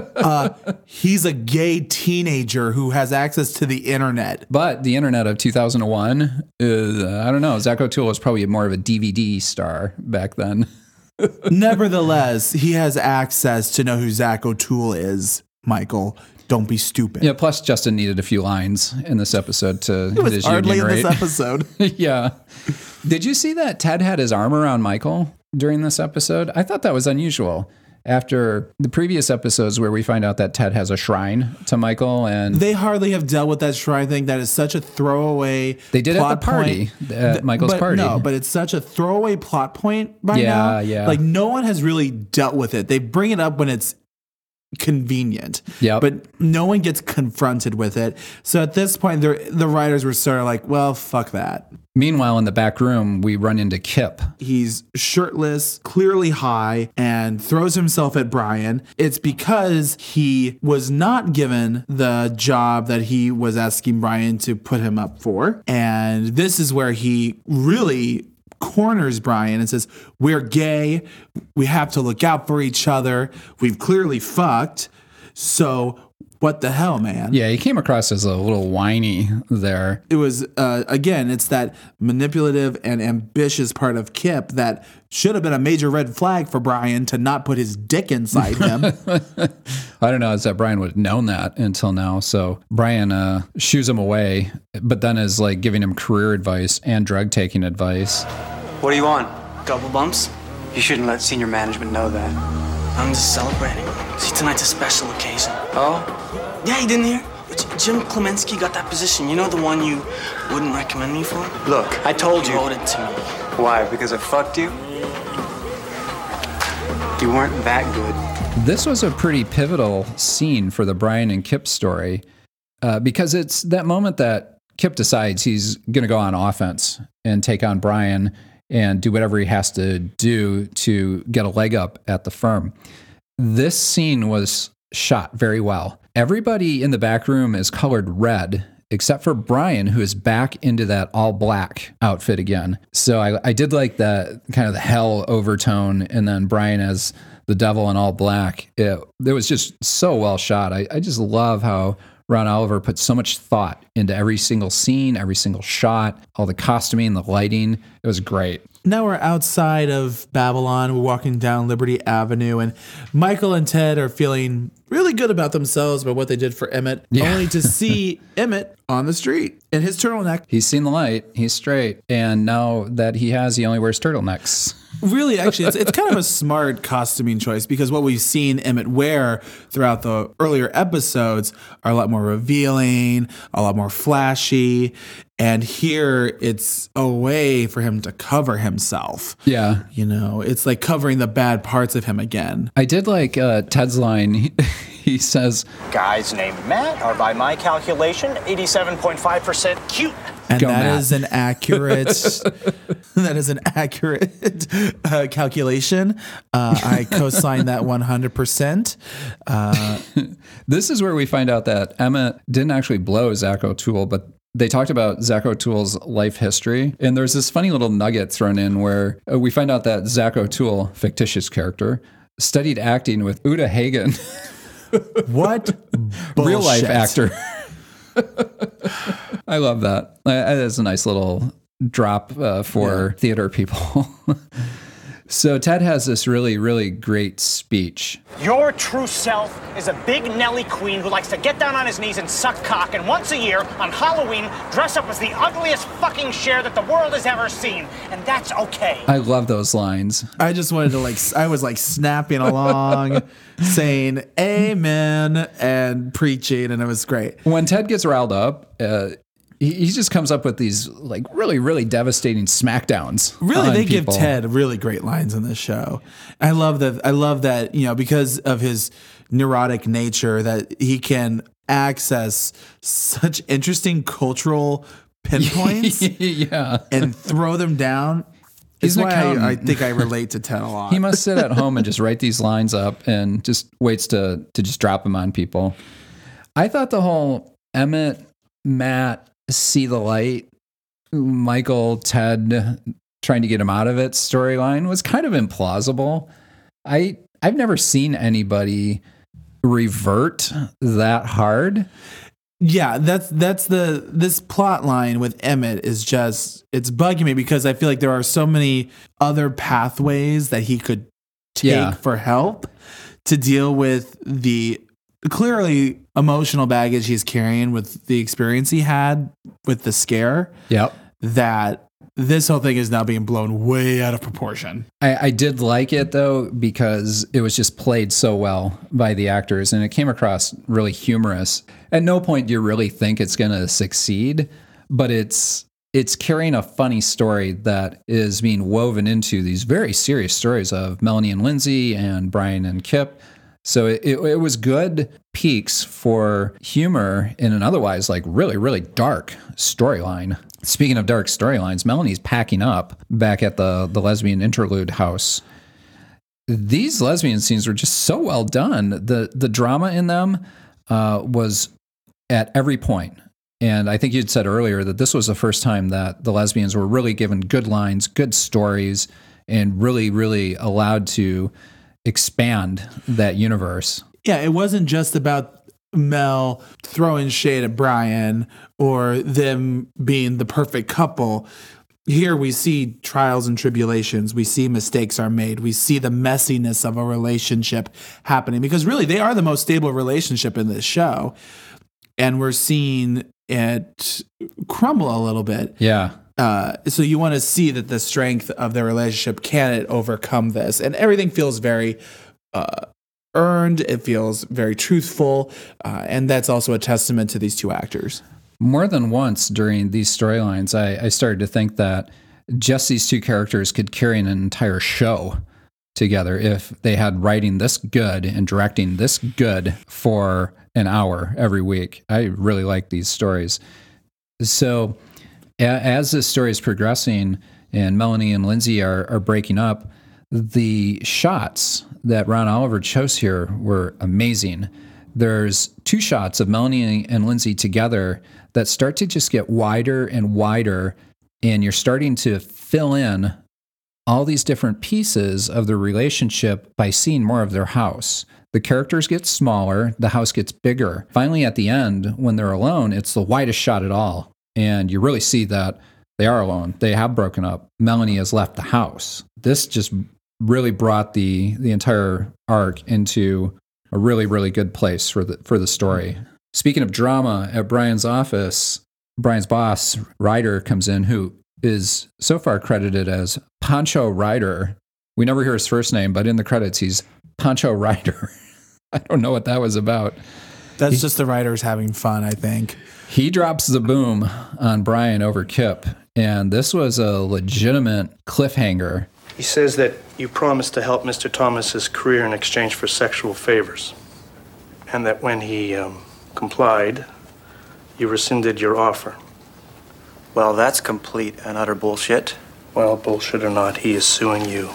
He's a gay teenager who has access to the internet. But the internet of 2001 is, I don't know, Zach O'Toole was probably more of a DVD star back then. Nevertheless, he has access to know who Zach O'Toole is, Michael. Don't be stupid. Yeah, plus Justin needed a few lines in this episode to hit his hardly union in rate. this episode. Yeah. Did you see that Ted had his arm around Michael during this episode? I thought that was unusual. After the previous episodes where we find out that Ted has a shrine to Michael, and they hardly have dealt with that shrine thing. That is such a throwaway. They did at the party, at Michael's party. No, but it's such a throwaway plot point by now. Yeah. Like no one has really dealt with it. They bring it up when it's convenient. Yeah. But no one gets confronted with it. So at this point, the writers were sort of like, well, fuck that. Meanwhile, in the back room, we run into Kip. He's shirtless, clearly high, and throws himself at Brian. It's because he was not given the job that he was asking Brian to put him up for. And this is where he really corners Brian and says, we're gay. We have to look out for each other. We've clearly fucked. So what the hell, man? Yeah, he came across as a little whiny there. It was, again, it's that manipulative and ambitious part of Kip that should have been a major red flag for Brian to not put his dick inside him. I don't know, it's that Brian would have known that until now. So Brian shoos him away, but then is like giving him career advice and drug taking advice. What do you want? Couple bumps? You shouldn't let senior management know that. I'm just celebrating. See, tonight's a special occasion. Oh? Yeah, you didn't hear? Jim Clemensky got that position. You know, the one you wouldn't recommend me for? Look, I told you. You owed it to me. Why? Because I fucked you? You weren't that good. This was a pretty pivotal scene for the Brian and Kip story because it's that moment that Kip decides he's going to go on offense and take on Brian and do whatever he has to do to get a leg up at the firm. This scene was shot very well. Everybody in the back room is colored red, except for Brian, who is back into that all black outfit again. So I did like that kind of the hell overtone, and then Brian as the devil in all black. It was just so well shot. I just love how Ron Oliver put so much thought into every single scene, every single shot, all the costuming, the lighting. It was great. Now we're outside of Babylon. We're walking down Liberty Avenue, and Michael and Ted are feeling really good about themselves, about what they did for Emmett, only to see Emmett on the street in his turtleneck. He's seen the light. He's straight. And now that he only wears turtlenecks. Really, actually, it's kind of a smart costuming choice because what we've seen Emmett wear throughout the earlier episodes are a lot more revealing, a lot more flashy. And here it's a way for him to cover himself. Yeah. You know, it's like covering the bad parts of him again. I did like Ted's line. He says, guys named Matt are, by my calculation, 87.5% cute. And Matt. is an accurate calculation. I co-sign that 100%. This is where we find out that Emmett didn't actually blow Zach O'Toole, but they talked about Zach O'Toole's life history. And there's this funny little nugget thrown in where we find out that Zach O'Toole, fictitious character, studied acting with Uta Hagen. What real life actor. I love that. That's a nice little drop for theater people. So Ted has this really, really great speech. Your true self is a big Nelly Queen who likes to get down on his knees and suck cock, and once a year, on Halloween, dress up as the ugliest fucking Cher that the world has ever seen. And that's okay. I love those lines. I just wanted to I was snapping along, saying amen and preaching, and it was great. When Ted gets riled up, he just comes up with these really, really devastating smackdowns. Really, they people. give Ted really great lines in this show. I love that, because of his neurotic nature, that he can access such interesting cultural pinpoints and throw them down. It's why I think I relate to Ted a lot. He must sit at home and just write these lines up and just waits to just drop them on people. I thought the whole Emmett, Matt, see the light, Michael, Ted trying to get him out of it storyline was kind of implausible. I've never seen anybody revert that hard. Yeah, this plot line with Emmett is it's bugging me because I feel like there are so many other pathways that he could take for help to deal with the clearly emotional baggage he's carrying with the experience he had with the scare. Yep. That this whole thing is now being blown way out of proportion. I did like it though, because it was just played so well by the actors and it came across really humorous. At no point do you really think it's going to succeed, but it's carrying a funny story that is being woven into these very serious stories of Melanie and Lindsay and Brian and Kip. So it was good peaks for humor in an otherwise really, really dark storyline. Speaking of dark storylines, Melanie's packing up back at the lesbian interlude house. These lesbian scenes were just so well done. The drama in them was at every point. And I think you'd said earlier that this was the first time that the lesbians were really given good lines, good stories, and really, really allowed to expand that universe. Yeah, it wasn't just about Mel throwing shade at Brian or them being the perfect couple. Here we see trials and tribulations. We see mistakes are made. We see the messiness of a relationship happening because really they are the most stable relationship in this show. And we're seeing it crumble a little bit. Yeah. So you want to see that the strength of their relationship, can it overcome this? And everything feels very earned. It feels very truthful. And that's also a testament to these two actors. More than once during these storylines, I started to think that just these two characters could carry an entire show together if they had writing this good and directing this good for an hour every week. I really like these stories. So as this story is progressing and Melanie and Lindsay are breaking up, the shots that Ron Oliver chose here were amazing. There's two shots of Melanie and Lindsay together that start to just get wider and wider, and you're starting to fill in all these different pieces of the relationship by seeing more of their house. The characters get smaller, the house gets bigger. Finally, at the end, when they're alone, it's the widest shot at all. And you really see that they are alone. They have broken up. Melanie has left the house. This just really brought the entire arc into a really, really good place for the story. Speaking of drama, at Brian's office, Brian's boss, Ryder, comes in, who is so far credited as Pancho Ryder. We never hear his first name, but in the credits, he's Pancho Ryder. I don't know what that was about. That's just the writers having fun, I think. He drops the boom on Brian over Kip, and this was a legitimate cliffhanger. He says that you promised to help Mr. Thomas's career in exchange for sexual favors, and that when he complied, you rescinded your offer. Well, that's complete and utter bullshit. Well, bullshit or not, he is suing you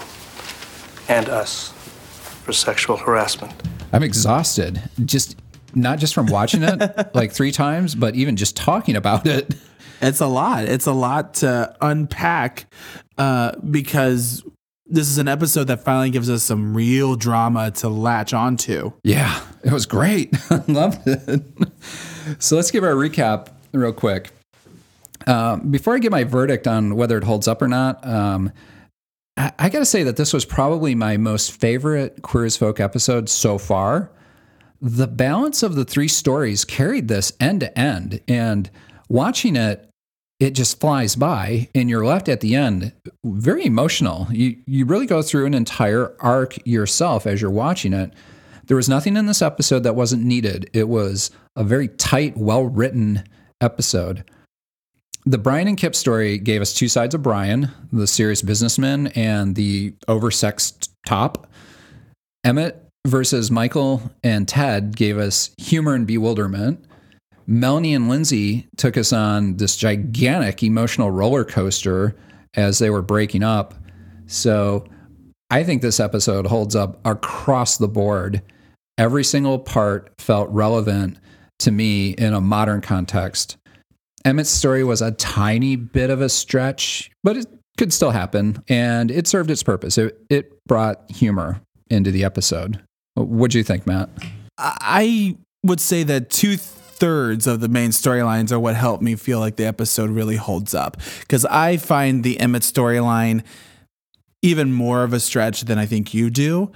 and us for sexual harassment. I'm exhausted. Not just from watching it like 3 times, but even just talking about it. It's a lot. It's a lot to unpack because this is an episode that finally gives us some real drama to latch onto. Yeah, it was great. I loved it. So let's give our recap real quick. Before I give my verdict on whether it holds up or not, I got to say that this was probably my most favorite Queer as Folk episode so far. The balance of the three stories carried this end to end, and watching it, it just flies by, and you're left at the end very emotional. You really go through an entire arc yourself as you're watching it. There was nothing in this episode that wasn't needed. It was a very tight, well-written episode. The Brian and Kip story gave us two sides of Brian, the serious businessman and the oversexed top. Emmett versus Michael and Ted gave us humor and bewilderment. Melanie and Lindsay took us on this gigantic emotional roller coaster as they were breaking up. So I think this episode holds up across the board. Every single part felt relevant to me in a modern context. Emmett's story was a tiny bit of a stretch, but it could still happen, and it served its purpose. It brought humor into the episode. What do you think, Matt? I would say that 2/3 of the main storylines are what helped me feel like the episode really holds up, because I find the Emmett storyline even more of a stretch than I think you do.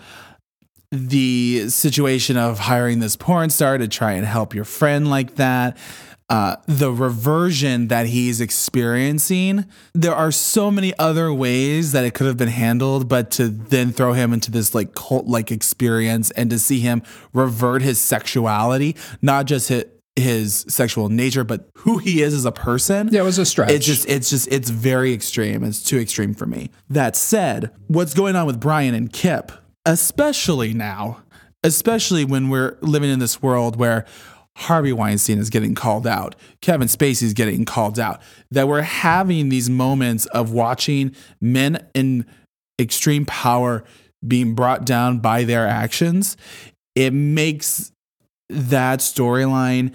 The situation of hiring this porn star to try and help your friend like that, the reversion that he's experiencing. There are so many other ways that it could have been handled, but to then throw him into this like cult-like experience and to see him revert his sexuality, not just his sexual nature, but who he is as a person. Yeah, it was a stretch. It's very extreme. It's too extreme for me. That said, what's going on with Brian and Kip, especially now, especially when we're living in this world where Harvey Weinstein is getting called out, Kevin Spacey is getting called out, that we're having these moments of watching men in extreme power being brought down by their actions. It makes that storyline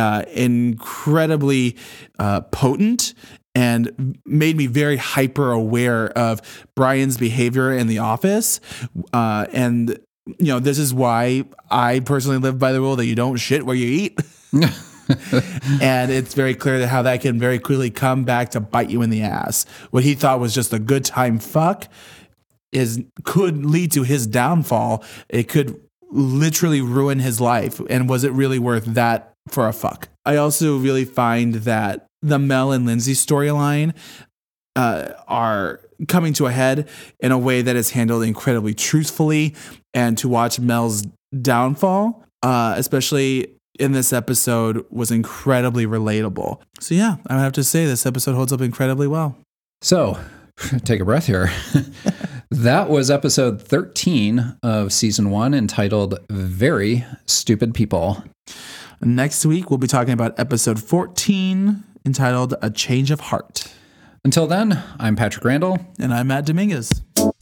incredibly potent and made me very hyper aware of Brian's behavior in the office. And you know, this is why I personally live by the rule that you don't shit where you eat. And it's very clear that how that can very quickly come back to bite you in the ass. What he thought was just a good time fuck could lead to his downfall. It could literally ruin his life. And was it really worth that for a fuck? I also really find that the Mel and Lindsay storyline are coming to a head in a way that is handled incredibly truthfully, and to watch Mel's downfall, especially in this episode, was incredibly relatable. So yeah, I would have to say this episode holds up incredibly well. So take a breath here. That was episode 13 of season 1, entitled Very Stupid People. Next week, we'll be talking about episode 14, entitled A Change of Heart. Until then, I'm Patrick Randall. And I'm Matt Dominguez.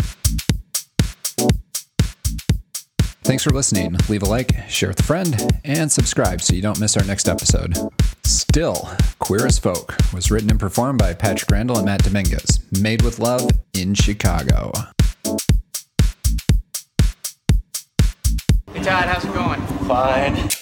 Thanks for listening. Leave a like, share with a friend, and subscribe so you don't miss our next episode. Still, Queer as Folk was written and performed by Patrick Randall and Matt Dominguez. Made with love in Chicago. Hey, Todd, how's it going? Fine.